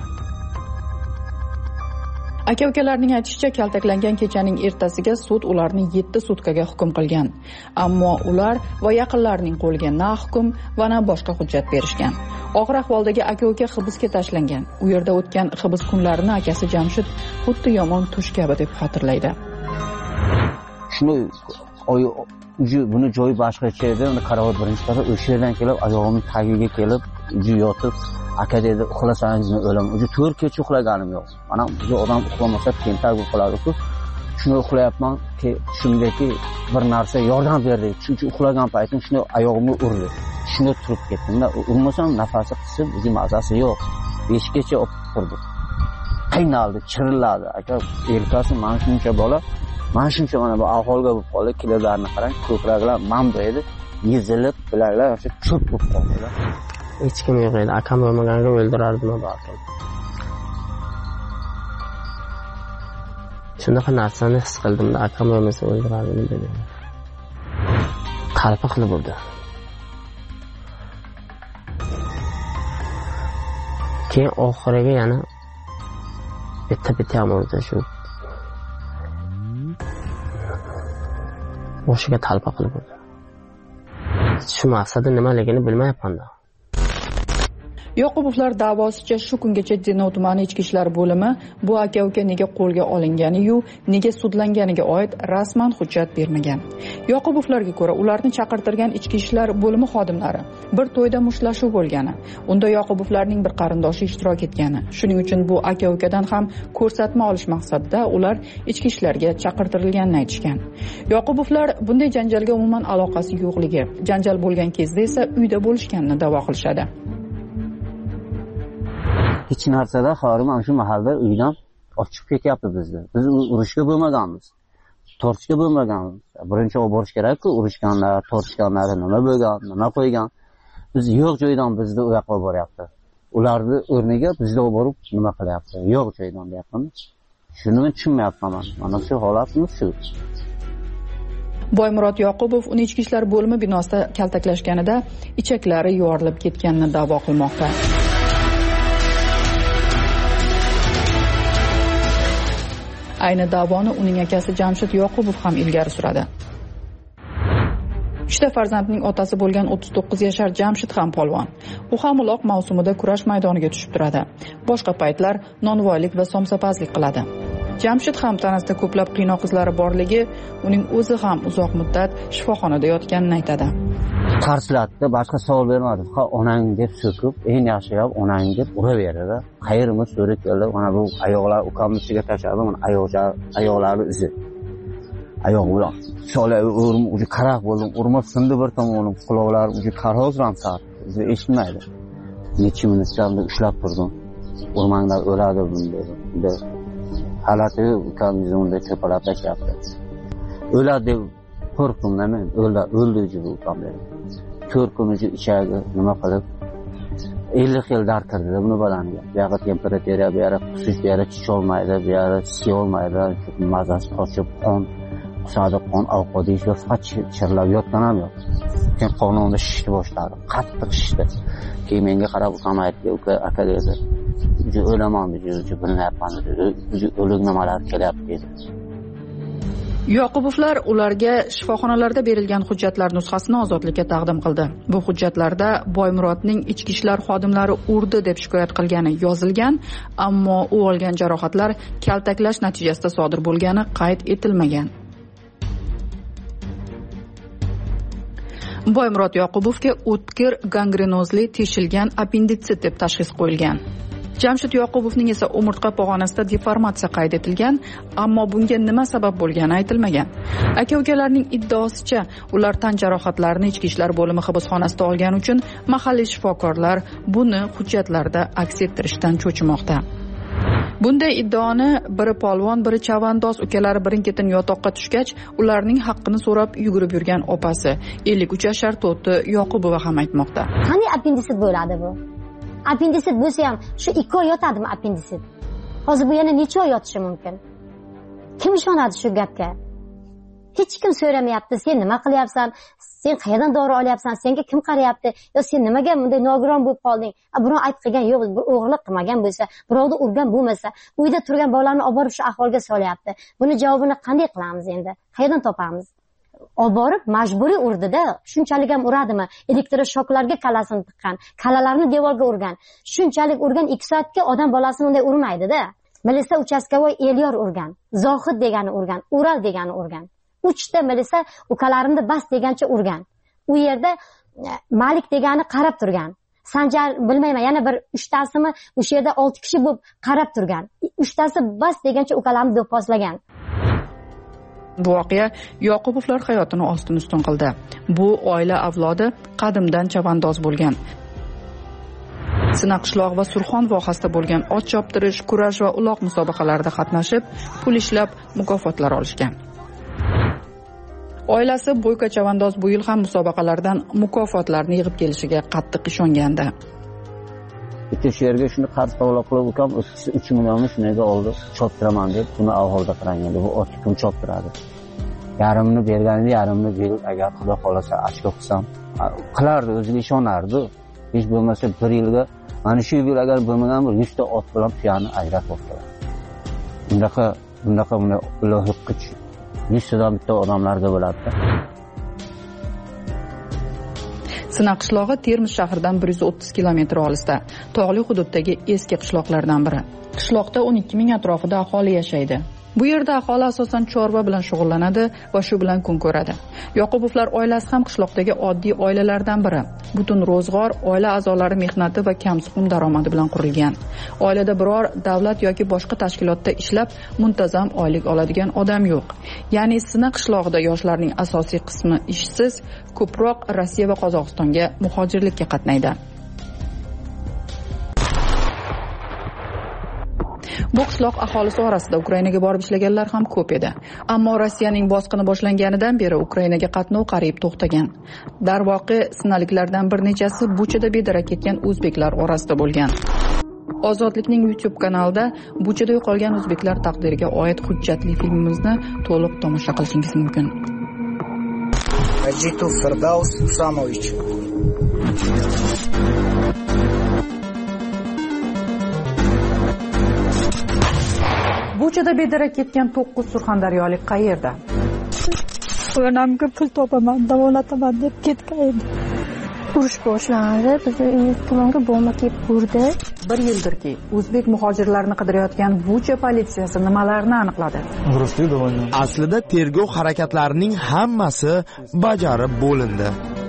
Aka-ukalarning aytishicha, kaltaklangan kechaning ertasiga sud ularni 7 sutkaga hukm qilgan. Ammo ular va yaqinlarining qo'liga na hukm va na boshqa hujjat berishgan. Og'ir ahvoldagi aka-uka hibsga tashlangan. U yerda o'tgan hibs kunlarini akasi Jamshid xuddi yomon tush kabi deb xotirlaydi. Shuni buni joyi boshqacha edi, uni karavot birinchi qara o'sha yerdan kelib, oyog'imning tagiga kelib, yotib, aka dedi, uxlasangizmi o'laman. 4 kecha uxlaganim yo'q. Mana bu odam uxlamasa tentak bo'lib qoladi-ku. Shuni uxlayapman ki, shundaki bir narsa yordam berdi. Chunki uxlagan paytim shuni oyog'imga urdi. Shuni turib ketdim. Urmasam nafasi qisib, o'zi mazasi yo'q. 5 kecha o'tib turdi. Qiynaldi, chirilladi. Aka, erkasi mana shuncha bola mana shuncha mana bu ahvolga bo'lib qoldi. Kilolarni qarang, ko'kraglar mamdo edi. Yezilib, bilaklar o'sha cho'p bo'lib qoldilar. Hech kim yo'q edi. Akam o'lmaganga o'ldirardim balki. Shunaqa narsani his qildim-da, akam o'lmasa o'ldirardim dedi. Qalbi qilib urdi. Keyin oxiriga yana bitta ham urdi shu. Boshiga talpa qilib urdi. Shu maqsadi nimaligini bilmayapman-da. Yoqubovlar da'vosicha shu kungacha Denov tumani ichki ishlar bo'limi bu aka-uka nega qo'lga olingani-yu, nega sudlanganiga oid rasman hujjat bermagan. Yoqubovlarga ko'ra, ularni chaqirtirgan ichki ishlar bo'limi xodimlari bir to'yda mushtlashuv bo'lgani, unda Yoqubovlarning bir qarindoshi ishtirok etgani. Shuning uchun bu aka-ukadan ham ko'rsatma olish maqsadida ular ichki ishlarga chaqirtirilganini aytishgan. Yoqubovlar bunday janjalga umuman aloqasi yo'qligi, janjal bo'lgan kezda esa uyda bo'lishganini da'vo qilishadi. Hech narsada xorim shu mahallada uydan ochib ketyapti bizni. Biz urushga bo'lmaganmiz. Tortishga bo'lmaganmiz. Birinchi olib borish kerak-ku, urushganlar, tortishganlar nima bo'lgan, nima qo'ygan. Biz yo'q joydan bizni u yoqqa boryapti. Ularni o'rniga bizni olib borib nima qilyapti? Yo'q joydan deyapman. Shuni men tushunmayapman. Mana shu holatimiz shu. Boymurod Yoqubov uni ichki ishlar bo'limi binosida kaltaklashganida ichaklari yorilib ketganini da'vo qilmoqda. Ayni da'voni uning akasi Jamshid Yoqubov ham ilgari suradi. 3 farzandning otasi bo'lgan 39 yashar Jamshid ham polvon. U ham uloq mavsumida kurash maydoniga tushib turadi. Boshqa paytlar nonvoylik va somsapazlik qiladi. Jamshid ham tanasida ko'plab qiynoq izlari borligi, uning o'zi ham uzoq muddat shifoxonada yotganini aytadi. Qarshilatdi, boshqa savol bermadi. Onang deb so'kib, eng yaxshi gap onang deb uraverdi. Qayerimiz so'rab keldi. Mana bu oyoqlar ukamning ichiga tashladi. Mana oyoqlari izi. Oyoq bilan shola uji qaraq bo'ldim. Urma sindi bir tomonim. Quloqlari uji qarozram sar. Izi eshitmaydi. Necha minutdan ushlab turdim. Urmanglar o'ladi bunday. Halati ukamning o'rnida cho'palab tashlayapti. O'ladi deb qo'rqdim men. O'ldi bu ukam dedi. 4 kun ichagi nima qilib 50 yil dard kirdi buni badaniga. Bu yoqda temperatura, bu yoqda qusish, bu yoqda chicholmaydi, bu yoqda siyolmaydi. Mazasi qochib, qon qusadi, qon ovqat yeyishga faqat chirlab yotgan ham yo'q. Keyin qonimda shishni boshladi. Qattiq shishdi. Keyin menga qarab ukam aytdi, aka dedi. o'laman dedi, bilmayapman dedi, o'lik nimalar kelyapti dedi. Yoqubovlar ularga shifoxonalarda berilgan hujjatlar nusxasini ozodlikka taqdim qildi. Bu hujjatlarda Boymurodning ichki ishlar xodimlari urdi deb shikoyat qilgani yozilgan, ammo u olgan jarohatlar kaltaklash natijasida sodir bo'lgani qayd etilmagan. Boymurod Yoqubovga o'tkir gangrenozli teshilgan appenditsit deb tashxis qo'yilgan. Jamshid Yoqubovning esa umurtqa pog'onasida deformatsiya qayd etilgan, ammo bunga nima sabab bo'lgani aytilmagan. Aka-ukalarning iddaosicha, ular tan jarohatlarini ichki ishlar bo'limi hibsxonasida olgani uchun mahalliy shifokorlar buni hujjatlarda aks ettirishdan cho'chimoqda. Bunday iddaoni biri polvon, biri chavandoz ukalari birin-ketin yotoqqa tushgach, ularning haqqini so'rab yugurib yurgan opasi 53 yashar To'ti Yoqubova ham aytmoqda. Qanday appenditsit bo'ladi bu? Appenditsit bo'lsa ham shu 2 oy yotadimi appenditsit? Hozir bu yana necha oy yotishi mumkin? Kim ishonadi shu gapga? Hech kim so'ramayapti, sen nima qilyapsan? Sen qayerdan dori olyapsan? Senga kim qarayapti? Yo sen nimaga bunday nogiron bo'lib qolding? Birov aytib qilgan yo'q, bir o'g'irlik qilmagan bo'lsa, birovni urgan bo'lmasa, uyda turgan bolalarni olib borib shu ahvolga solyapti. Buni javobini qanday qilamiz endi? Qayerdan topamiz? Olib borib majburiy urdida, shunchalik ham uradimi? Elektroshoklarga kalasini tiqqan, kalalarni devorga urgan. Shunchalik urgan 2 soatga odam bolasini unday urmaydi-da. Milisa uchastkavoy Elyor urgan, Zohid degani urgan, Ural degani urgan. 3 ta milisa ukalarimni bas degancha urgan. U yerda Malik degani qarab turgan. Sanjar bilmayman, yana bir 3 tasimi o'sha yerda 6 kishi bo'lib qarab turgan. 3 tasi bas degancha ukalarni do'pposlagan. Bu voqea Yoqubovlar hayotini ostin-ustun qildi. Bu oila avlodi qadimdan chavandoz bo'lgan. Sinaqishloq va Surxon vohasida bo'lgan ot choptirish, kurash va uloq musobaqalarida qatnashib, pul ishlab mukofotlar olishgan. Oilasi Bo'yka chavandoz bu yil ham musobaqalardan mukofotlarni yig'ib kelishiga qattiq ishongandi. Bitta yerga shuni qarz tavla qilib ukam 3 millionni shunga oldi, choptiraman deb buni avvalda qilgan. Bu ot kim choptiradi? Yarimni berganida yarimni berib, agar xudo xolasa ochko qilsam, qilardi, o'ziga ishonardi. Hech bo'lmasa 1 yilga mana shu yil agar bo'lmagan bir 100 ta ot bilan tuyani ajratib oldilar. Bundaqa ilohiy kuch 100 tadan bitta odamlarda bo'ladi. Sinaqishlog'i Termiz shahridan 130 kilometr olisda, tog'li hududdagi eski qishloqlardan biri. Qishloqda 12 ming atrofida aholi yashaydi. Bu yerda aholi asosan chorva bilan shug'ullanadi va shu bilan kun ko'radi. Yoqubovlar oilasi ham qishloqdagi oddiy oilalardan biri. Butun ro'zg'or oila a'zolari mehnati va kamsuqum daromadi bilan qurilgan. Oilada biror davlat yoki boshqa tashkilotda ishlab muntazam oylik oladigan odam yo'q. Ya'ni Sina qishlog'ida yoshlarning asosiy qismi ishsiz, ko'proq Rossiya va Qozog'istonga muhojirlikka qatnaydi. Bu qishloq aholisi orasida Ukrainaga borib ishlaganlar ham ko'p edi. Ammo Rossiyaning bosqini boshlanganidan beri Ukrainaga qatnov qariyb to'xtagan. Darvoqe, sinaliklardan bir nechasi Buchada bedarak ketgan o'zbeklar orasida bo'lgan. Ozodlikning YouTube kanalida Buchada yo'qolgan o'zbeklar taqdiriga oid hujjatli filmimizni to'liq tomosha qilishingiz mumkin. Ajitov Firdaus Samovich. Buchada bedarak ketgan 9 surxondaryolik qayerda? Onamga pul topaman, davolataman deb ketgan edi. Urush boshlandi, bizni tomonga bomba kelib urdi. 1 yildirki, o'zbek muhojirlarni qidirayotgan Bucha politsiyasi nimalarni aniqladi? Aslida tergov harakatlarining hammasi bajarib bo'lindi.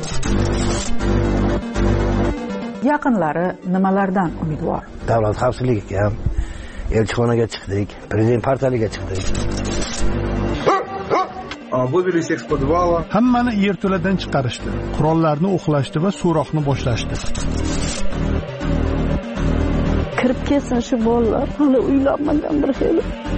Yaqinlari nimalardan umidvor? Davlat xavfsizligiga ham elchixonaga chiqdik, prezident portaliga chiqdik. Вывели всех с подвала. Hammani yerto'ladan chiqarishdi. Qurollarni o'qlashdi va so'roqni boshlashdi. Kirib kelsin shu bolalar, hali uylanmagan bir xil.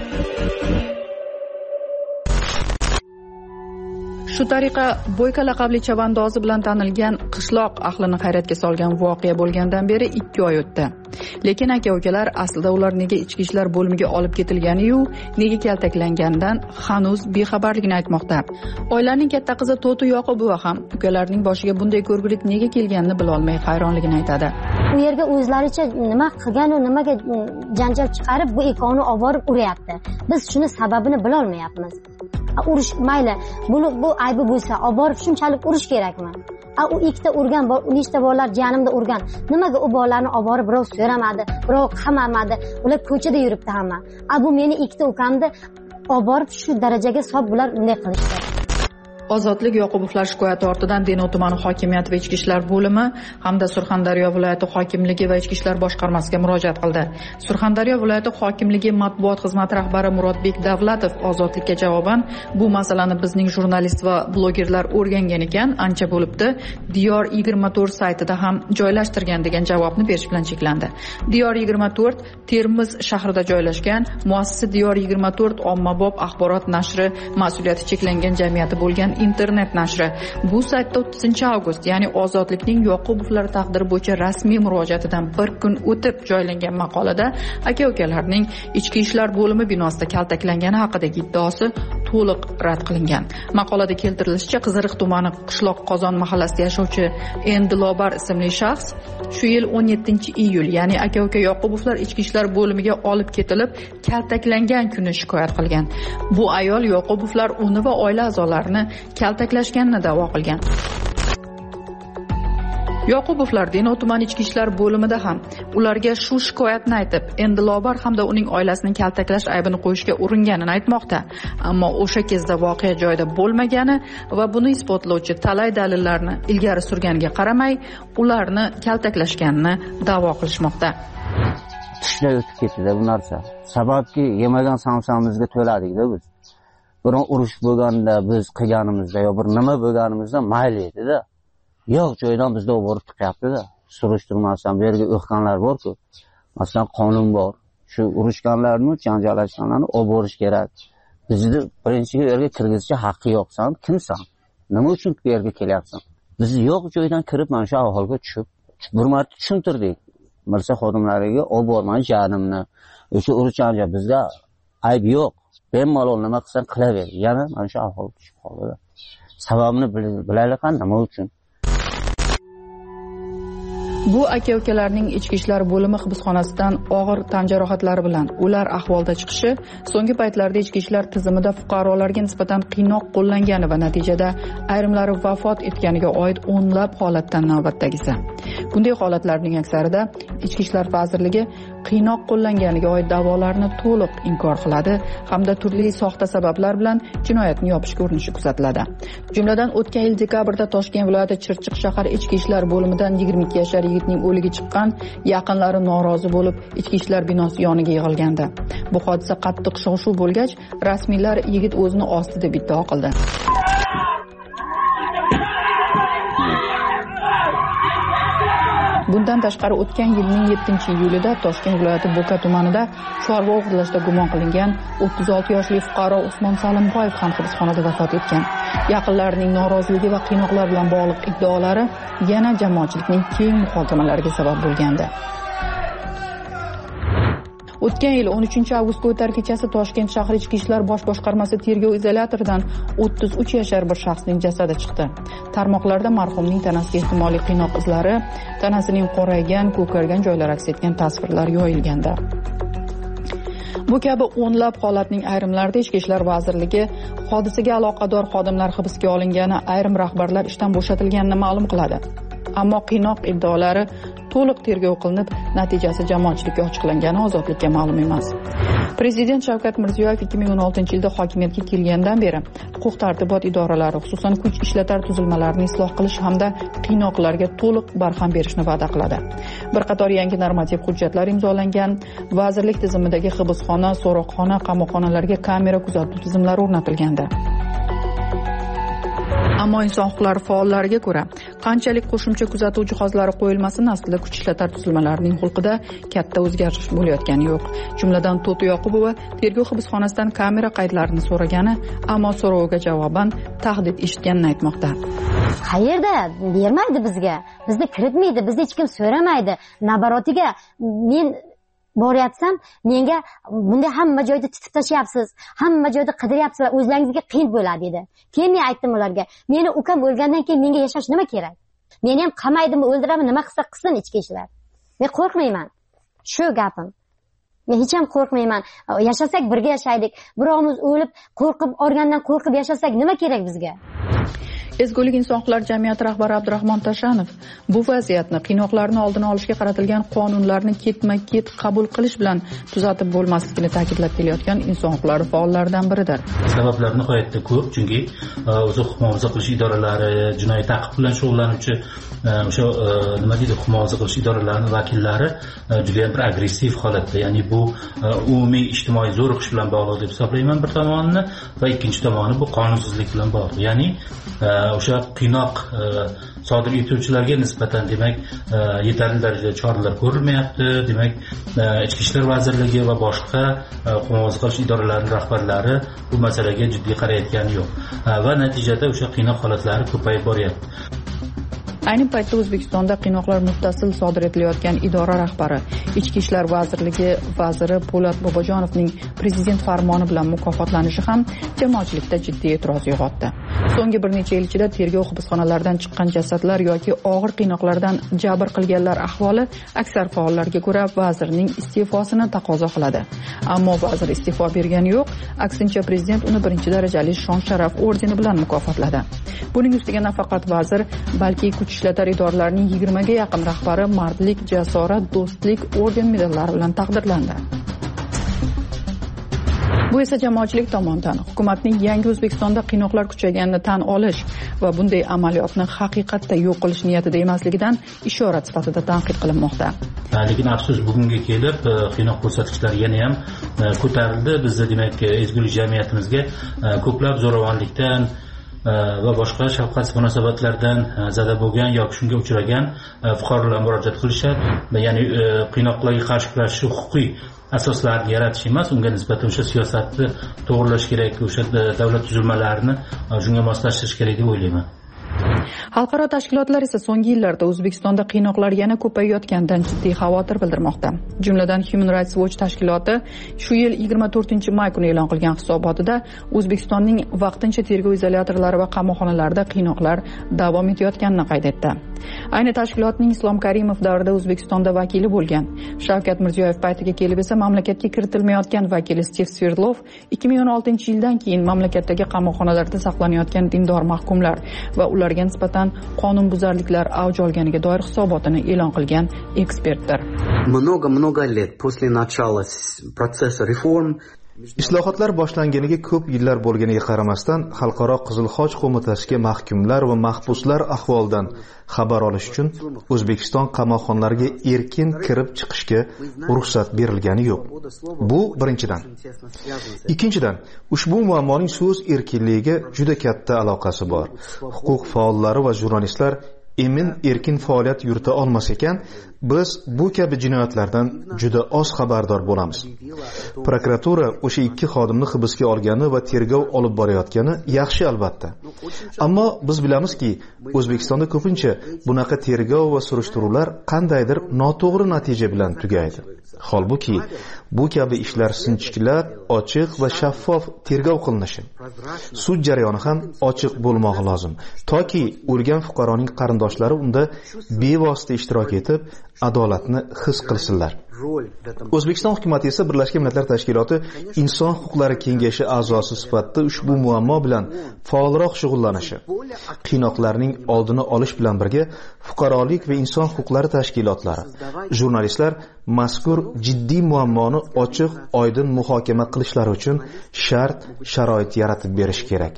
Shu tariqa Bo'yka laqabli chavandozi bilan tanilgan qishloq ahlini hayratga solgan voqea bo'lgandan beri 2 oy o'tdi. lekin aka-ukalar aslida ular nega ichki ishlar bo'limiga olib ketilgani-yu nega kaltaklanganidan hanuz bexabarligini aytmoqda. Oilaning katta qizi To'ti Yoqubova ham ukalarining boshiga bunday ko'rgulik nega kelganini bila olmay hayronligini aytadi. U yerga o'zlaricha nima qilgan-u nimaga janjal chiqarib bu ikkovini olib borib uryapti. Biz shuni sababini bila olmayapmiz. Urush mayli, bu aybi bo'lsa, olib borib shunchalik urish kerakmi? U ikkita urgan, nechta bolalar jiyanimda urgan. Nimaga u bolalarni olib borib birov so'ramadi, birov qamamadi, ular ko'chada yuribdi hamma. Bu meni ikkita ukamni olib borib shu darajaga solib bular bunday qilishdi. Ozodlik Yoqubovlar shikoyati ortidan Denov tumani hokimiyati va ichki ishlar bo'limi hamda Surxondaryo viloyati hokimligi va ichki ishlar boshqarmasiga murojaat qildi. Surxondaryo viloyati hokimligi matbuot xizmati rahbari Murodbek Davlatov Ozodlikka javoban bu masalani bizning jurnalist va blogerlar o'rgangan ekan, ancha bo'libdi. Diyor 24 saytida ham joylashtirgan degan javobni berish bilan cheklandi. Diyor 24 Termiz shahrida joylashgan, muassisi Diyor 24 ommabop axborot nashri mas'uliyati cheklangan jamiyati bo'lgan internet nashri. Bu saytda 30-avgust, ya'ni Ozodlikning Yoqubovlar taqdiri bo'yicha rasmiy murojaatidan bir kun o'tib joylangan maqolada aka-ukalarning ichki ishlar bo'limi binosida kaltaklangani haqidagi iddaosi to'liq rad qilingan. Maqolada keltirilishicha, Qiziriq tumani Qishloq Qozon mahallasida yashovchi Endilobar ismli shaxs shu yil 17-iyul, ya'ni aka-uka Yoqubovlar ichki ishlar bo'limiga olib ketilib, kaltaklangan kuni shikoyat qilgan. Bu ayol Yoqubovlar uni va oila a'zolarini kaltaklashganini da'vo qilgan. Yoqubovlar Denov tumani ichki ishlar bo'limida ham ularga shu shikoyatni aytib, Endilobar hamda uning oilasini kaltaklash aybini qo'yishga uringanini aytmoqda. Ammo o'sha kezda voqea joyida bo'lmagani va buni isbotlovchi talay dalillarni ilgari surganiga qaramay, ularni kaltaklashganini da'vo qilishmoqda. Tushlar o'tib ketdi bu narsa. Sababki yemagan samsamizga to'ladik-da biz. Biron urush bo'lganda biz qilganimizda yo bir nima bo'lganimizda mayli edi-da. Yo'q joydan bizda borib chiqyapti-da. Surishtirmasdan bu yerga o'qganlar bor-ku. Masalan, qonun bor. Shu urushganlarni, janjallashganlarni olib borish kerak. Bizni birinchi yerga kirgizishga haqqi yo'q. Sen kimsan? Nima uchun bu yerga kelyapsan? Biz yo'q joydan kirib mana shu ahvolga tushib, bir marta tushuntirdik. Mirza xodimlariga olib bormay janimni. O'sha urush janjal bizda ayb yo'q. Bemalol nima qilsan qilaver. Yana mana shu ahvolga tushib qoldi. Sababini bilaylik, nima uchun? Bu aka-ukalarning ichki ishlar bo'limi hibsxonasidan og'ir tan jarohatlari bilan ular ahvolda chiqishi so'nggi paytlarda ichki ishlar tizimida fuqarolarga nisbatan qiynoq qo'llangani va natijada ayrimlari vafot etganiga oid o'nlab holatdan navbatdagisi. Bunday holatlarning aksarida Ichki ishlar vazirligi qiynoq qo'llanganiga oid da'volarni to'liq inkor qiladi hamda turli soxta sabablar bilan jinoyatni yopishga urinishi kuzatiladi. Jumladan o'tgan yil dekabrda Toshkent viloyati Chirchiq shahar ichki ishlar bo'limidan 22 yoshli yigitning o'ligi chiqqan, yaqinlari norozi bo'lib ichki ishlar binosi yoniga yig'ilgandi. Bu hodisa qattiq shov-shuv bo'lgach, rasmiylar yigit o'zini osdi deb iddao qildi. Bundan tashqari o'tgan yilning 7-iyulida Toshkent viloyati Bo'ka tumanida chorva o'g'irlashda gumon qilingan 36 yoshli fuqaro Usmon Salimboyev ham hibsxonada vafot etgan. Yaqinlarining noroziligi va qiynoqlar bilan bog'liq iddaolari yana jamoatchilikning keng muhokamalariga sabab bo'lgandi. O'tgan yil 13-avgustga o'tar kechasi Toshkent shahar ichki ishlar bosh boshqarmasi tergov izolyatoridan 33 yashar bir shaxsning jasadi chiqdi. Tarmoqlarda marhumning tanasiga ehtimoliy qiynoq izlari, tanasining qoraygan, ko'kargan joylari aks etgan tasvirlar yoyilgandi. Bu kabi o'nlab holatning ayrimlarida Ichki ishlar vazirligi hodisaga aloqador xodimlar hibsga olingani, ayrim rahbarlar ishdan bo'shatilganini ma'lum qiladi. Ammo qiynoq iddaolari to'liq tergov qilinib, natijasi jamoatchilikka ochiqlangani Ozodlikka ma'lum emas. Prezident Shavkat Mirziyoyev 2016-yilda hokimiyatga kelgandan beri huquq-tartibot idoralari, xususan kuch ishlatar tuzilmalarini isloh qilish hamda qiynoqlarga to'liq barham berishni va'da qiladi. Bir qator yangi normativ hujjatlar imzolangan, vazirlik tizimidagi hibsxona, so'roqxona, qamoqxonalarga kamera kuzatuv tizimlari o'rnatilgandi. Ammo inson huquqlari faollariga ko'ra, qanchalik qo'shimcha kuzatuv jihozlari qo'yilmasin, aslida kuch ishlatar tuzilmalarining xulqida katta o'zgarish bo'layotgani yo'q. Jumladan To'ti Yoqubova tergov hibsxonasidan kamera qaydlarini so'ragani, ammo so'roviga javoban tahdid eshitganini aytmoqda. Qayerda bermaydi bizga, bizni kiritmaydi, bizni hech kim so'ramaydi. Nabarotiga men boryapsam, menga bunda hamma joyda titib tashyapsiz, hamma joyda qidiryapsiz, o'zlaringizga qiyin bo'ladi dedi. Keyin men aytdim ularga, meni ukam o'lgandan keyin menga yashash nima kerak? Meni ham qamaydimi, o'ldiradimi, nima qilsa qilsin ichki ishlar. Men qo'rqmayman. Shu gapim. Men hech ham qo'rqmayman. Yashasak birga yashaydik. Birovimiz o'lib, qo'rqib, organdan qo'rqib yashasak nima kerak bizga? Ezgulik inson huquqlari jamiyati rahbari Abdurahmon Tashanov bu vaziyatni qiynoqlarni oldini olishga qaratilgan qonunlarni ketma-ket qabul qilish bilan tuzatib bo'lmasligini ta'kidlab kelayotgan inson huquqlari faollaridan biridir. Sabablar nihoyatda ko'p, chunki o'zi huquq muhofaza qilish idoralari, jinoiy ta'qib bilan shug'ullanuvchi o'sha nima deydi, huquq muhofaza qilish idoralarining vakillari juda ham bir agressiv holatda, ya'ni bu umumiy ijtimoiy zo'riqish bilan bog'liq deb hisoblayman bir tomonni, va ikkinchi tomoni bu qonunsizlik bilan bog'liq. Ya'ni o'sha qiynoq sodir etuvchilarga nisbatan demak yetarli darajada choralar ko'rilmayapti. Demak, Ichki ishlar vazirligi va boshqa huquq muhofaza qilish idoralarining rahbarlari bu masalaga jiddiy qarayotgani yo'q va natijada o'sha qiynoq holatlari ko'payib boryapti. Ayni paytda O'zbekistonda qiynoqlar muttasil sodir etilayotgan idora rahbari, Ichki ishlar vazirligi vaziri Po'lat Bobojonovning prezident farmoni bilan mukofotlanishi ham jamoatchilikda jiddiy e'tiroz uyg'otdi. So'nggi bir necha yil ichida tergov hibsxonalaridan chiqqan jasadlar yoki og'ir qiynoqlardan jabr qilganlar ahvoli aksar faollarga ko'ra vazirning iste'fosini taqozo qiladi. Ammo vazir iste'fo bergani yo'q, aksincha prezident uni birinchi darajali shon-sharaf ordeni bilan mukofotladi. Buning ustiga nafaqat vazir, balki kuch ishlatar idoralarining 20 ga yaqin rahbari mardlik, jasorat, do'stlik orden medallari bilan taqdirlandi. Bu esa jamoatchilik tomonidan hukumatning yangi O'zbekistonda qiynoqlar kuchayganini tan olish va bunday amaliyotni haqiqatda yo'q qilish niyatida emasligidan ishorat sifatida tanqid qilinmoqda. Lekin afsus, bugunga kelib qiynoq ko'rsatkichlari yana ham ko'tarildi. Bizda demak ezgulik jamiyatimizga ko'plab zo'ravonlikdan va boshqa shafqatsiz munosabatlardan zada bo'lgan yoki shunga uchragan fuqarolar murojaat qilishadi. Ya'ni qiynoqlarga qarshi kurashish huquqiy asoslarni yaratish emas, unga nisbatan o'sha siyosatni to'g'irlash kerak, o'sha davlat tuzilmalarini shunga moslashtirish kerak deb o'ylayman. Xalqaro tashkilotlar esa so'nggi yillarda O'zbekistonda qiynoqlar yana ko'payayotganidan jiddiy xavotir bildirmoqda. Jumladan Human Rights Watch tashkiloti shu yil 24-may kuni e'lon qilgan hisobotida O'zbekistonning vaqtincha tergov izolyatorlari va qamoqxonalarida qiynoqlar davom etayotganini qayd etdi. Ayni tashkilotning Islom Karimov davrida O'zbekistonda vakili bo'lgan Shavkat Mirziyoyev paytiga kelib esa mamlakatga kiritilmayotgan vakili Stiv Sverdlov 2016-yildan keyin mamlakatdagi qamoqxonalarda saqlanayotgan dindor mahkumlar va ularga nisbatan qonunbuzarliklar avj olganiga doir hisobotini e'lon qilgan ekspertdir. Много лет после начала процесса реформ Islohotlar boshlanganiga ko'p yillar bo'lganiga qaramasdan, Xalqaro Qizil Xoch qo'mitasiga mahkumlar va mahbuslar ahvolidan xabar olish uchun O'zbekiston qamoqxonalariga erkin kirib chiqishga ruxsat berilgani yo'q. Bu birinchidan. Ikkinchidan, ushbu muammoning so'z erkinligiga juda katta aloqasi bor. Huquq faollari va jurnalistlar erkin faoliyat yurita olmas ekan, biz bu kabi jinoyatlardan juda oz xabardor bo'lamiz. Prokuratura o'sha ikki xodimni hibsga olgani va tergov olib borayotgani yaxshi albatta. Ammo biz bilamizki, O'zbekistonda ko'pincha bunaqa tergov va surishtiruvlar qandaydir noto'g'ri natija bilan tugaydi. Holbuki, bu kabi ishlar sinchiklab, ochiq va shaffof tergov qilinishi. Sud jarayoni ham ochiq bo'lmog'i lozim, toki o'lgan fuqaroning qarindoshlari unda bevosita ishtirok etib, adolatni his qilsinlar. O'zbekiston hukumatı esa Birlashgan Millatlar Tashkiloti Inson huquqlari kengashi a'zosi sifatida ushbu muammo bilan faolroq shug'ullanishi, qiynoqlarning oldini olish bilan birga fuqarolik va inson huquqlari tashkilotlari, jurnalistlar mazkur jiddiy muammoni ochiq, oydin muhokama qilishlari uchun sharoit yaratib berish kerak.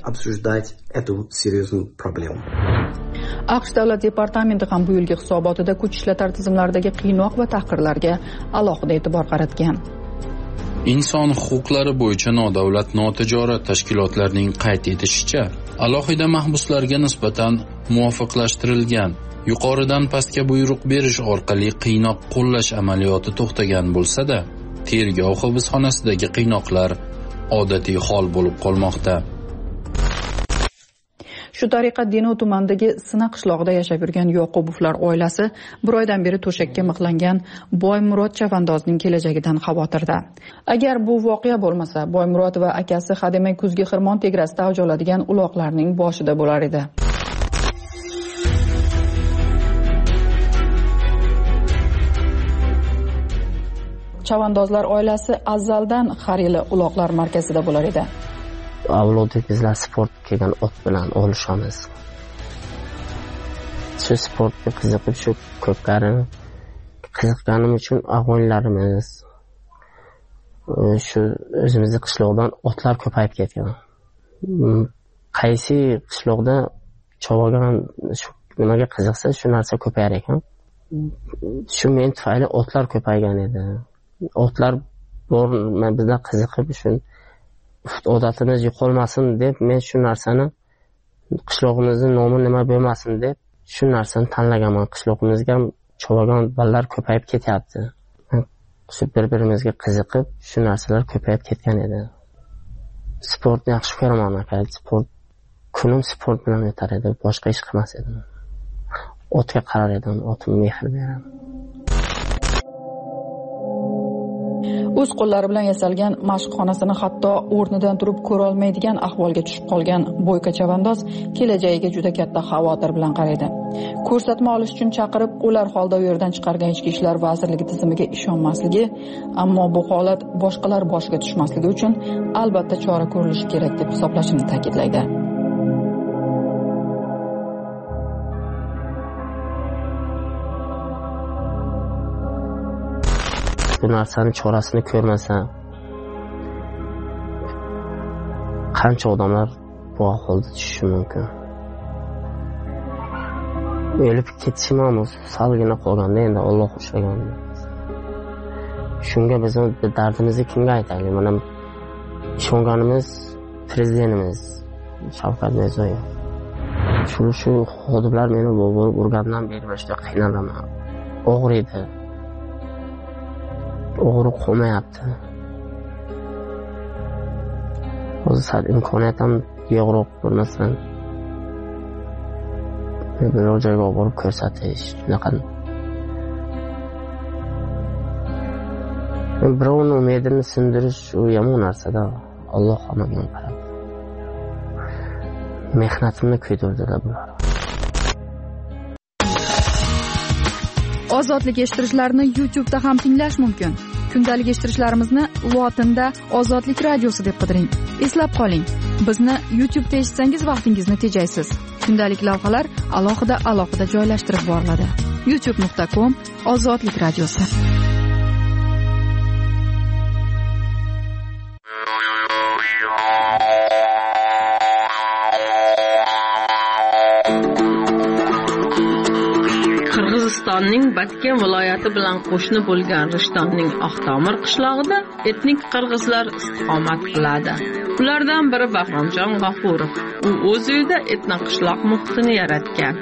AQSh Davlat departamenti ham bu yilgi hisobotida kuch ishlatar tizimlaridagi qiynoq va tahqirlarga alohida e'tibor qaratgan. Inson huquqlari bo'yicha nodavlat notijorat tashkilotlarning qayd etishicha, alohida mahbuslarga nisbatan muvofiqlashtirilgan. Yuqoridan pastga buyruq berish orqali qiynoq qo'llash amaliyoti to'xtagan bo'lsa-da, tergov hibsxonasidagi qiynoqlar odatiy hol bo'lib qolmoqda. Shu tariqa Denov tumanidagi Sina qishlog'ida yashab yurgan Yoqubovlar oilasi bir oydan beri to'shakka mixlangan Boymurod chavandozning kelajagidan xavotirda. Agar bu voqea bo'lmasa, Boymurod va akasi hademay kuzgi xirmon tegrasida avj oladigan uloqlarning boshida bo'lar edi. Chavandozlar oilasi azaldan har yili uloqlar markazida bo'lar edi. Avlodda bizlar sport kelgan ot bilan olishamiz. Shu sportga qiziqib, shu ko'pkarini qiziqqanim uchun og'aylarimiz shu o'zimizning qishloqdan otlar ko'payib ketgan. Qaysi qishloqda chovagan shu nimaga qiziqsa, shu narsa ko'payar ekan. Shu men tufayli otlar ko'paygan edi. Otlar bor, bizlar qiziqib shu odatimiz yo'qolmasin deb men shu narsani qishlog'imizning nomi nima bo'lmasin deb shu narsani tanlaganman. Qishlog'imizga ham chovagan bolalar ko'payib ketyapti. Shu bir-birimizga qiziqib shu narsalar ko'payib ketgan edi. Sportni yaxshi ko'raman aka. Kunim sport bilan o'tar edi, boshqa ish qilmas edim. Otga qarar edim, otimga mehr beraman. O'z qo'llari bilan yasalgan mashqxonasini hatto o'rnidan turib ko'ra olmaydigan ahvolga tushib qolgan Bo'yka chavandoz kelajagiga juda katta xavotir bilan qaraydi. Ko'rsatma olish uchun chaqirib, ular holda u yerdan chiqargan Ichki ishlar vazirligi tizimiga ishonmasligi, ammo bu holat boshqalar boshiga tushmasligi uchun albatta chora ko'rilishi kerak deb hisoblashini ta'kidlaydi. Bu narsani chorasini ko'rmasa, qancha odamlar bu ahvolga tushishi mumkin. O'lib ketishim ham salgina qolganda, endi Alloh ushlagan. Shunga biz dardimizni kimga aytaylik? Mana ishonganimiz prezidentimiz Shavkat Mirziyoyev. Shu xodimlar meni urgandan beri juda qiynalaman. Og'riydi. Og'riq qolmayapti. Hozir imkoniyat ham yo'qroq bo'lmasdan biror joyga olib borib ko'rsatish, shunaqa. Birovni umidini sindirish u yomon narsa-da. Alloh hammaga qarab. Mehnatimni kuydirdilar bular. Ozodlik eshittirishlarni YouTube'da ham tinglash mumkin. Kundalik eshittirishlarimizni lotinda Ozodlik radiosi deb qidiring. Eslab qoling, bizni YouTube'da eshitsangiz vaqtingizni tejaysiz. Kundalik lavhalar alohida joylashtirib boriladi. youtube.com/Ozodlik radiosi. Qirg'izistonning Batken viloyati bilan qo'shni bo'lgan Rishtonning Oqtomir qishlog'ida etnik qirg'izlar istiqomat qiladi. Ulardan biri Bahromjon G'afurov. U o'z uyida etnik qishloq muhitini yaratgan.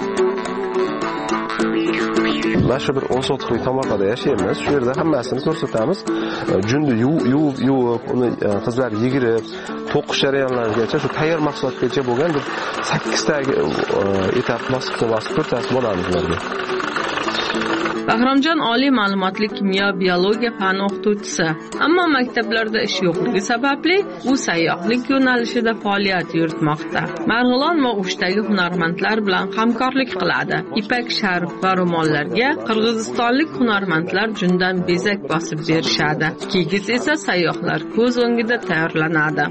Mana shu bir 10 sotixlik tomorqada yashaymiz. Shu yerda hammasini ko'rsatamiz. Junni yuvib, uni qizlar yigirib, to'qish jarayonlarigacha shu tayyor mahsulotgacha bo'lgan bir 8 ta etap bosib ko'rsatib bo'lamiz ularga. Bahromjon oliy ma'lumotli kimyo biologiya fani o'qituvchisi, ammo maktablarda ish yo'qligi sababli u sayyohlik yo'nalishida faoliyat yuritmoqda. Marg'ilon va O'shdagi hunarmandlar bilan hamkorlik qiladi. Ipak sharf va ro'mollarga qirg'izistonlik hunarmandlar jundan bezak bosib berishadi. Kigiz esa sayyohlar ko'z o'ngida tayyorlanadi.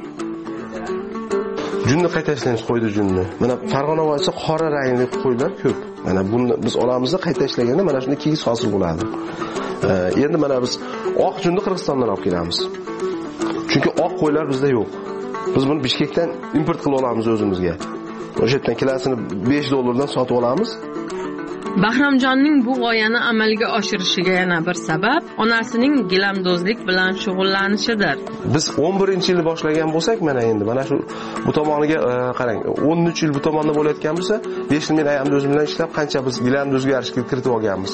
Junni qayta ishlanish qo'ydi junni. Mana Farg'ona voyisi qora rangli qo'ylar ko'p. Mana buni biz olamiz, qayta ishlaganda mana shunday kigiz hosil bo'ladi. Endi mana biz oq junni Qirg'izistondan olib kelamiz. Chunki oq qo'ylar bizda yo'q. Biz buni Bishkekdan import qilib olamiz o'zimizga. O'sha yerdan kilosini $5 sotib olamiz. Bahramjonning bu g'oyani amalga oshirishiga yana bir sabab onasining gilamdozlik bilan shug'ullanishidir. Biz 11-yil boshlagan bo'lsak, mana shu bu tomoniga qarang, 13 yil bu tomonda bo'layotgan bo'lsa, 5 yil men ayamni o'zim bilan ishlab qancha biz gilamdozga yarashga kiritib olganmiz.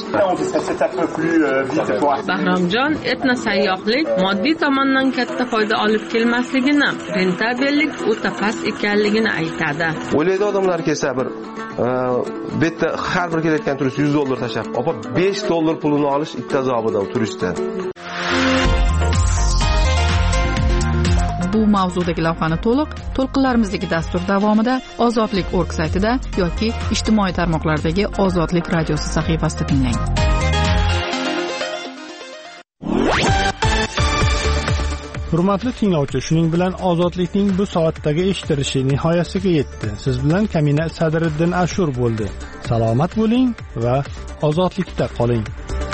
Bahramjon etnosayyohlik moddiy tomondan katta foyda olib kelmasligini, rentabellik o'ta past ekanligini aytadi. O'ylaydi odamlar kelsa bir bu yerda har bir kelayotgan turist $100 tashab, opab $5 pulini olish ikkita azobida u turistdan. Bu mavzudagi lavhani to'lqinlarimizdagi dastur davomida Ozodlik.org saytida yoki ijtimoiy tarmoqlardagi Ozodlik radiosi sahifasida tinglang. Hurmatli tinglovchi, shuning bilan Ozodlikning bu soatdagi eshitilishi nihoyasiga yetdi. Siz bilan Kamina Sadriddin Ashur bo'ldi. Salomat bo'ling va ozodlikda qoling.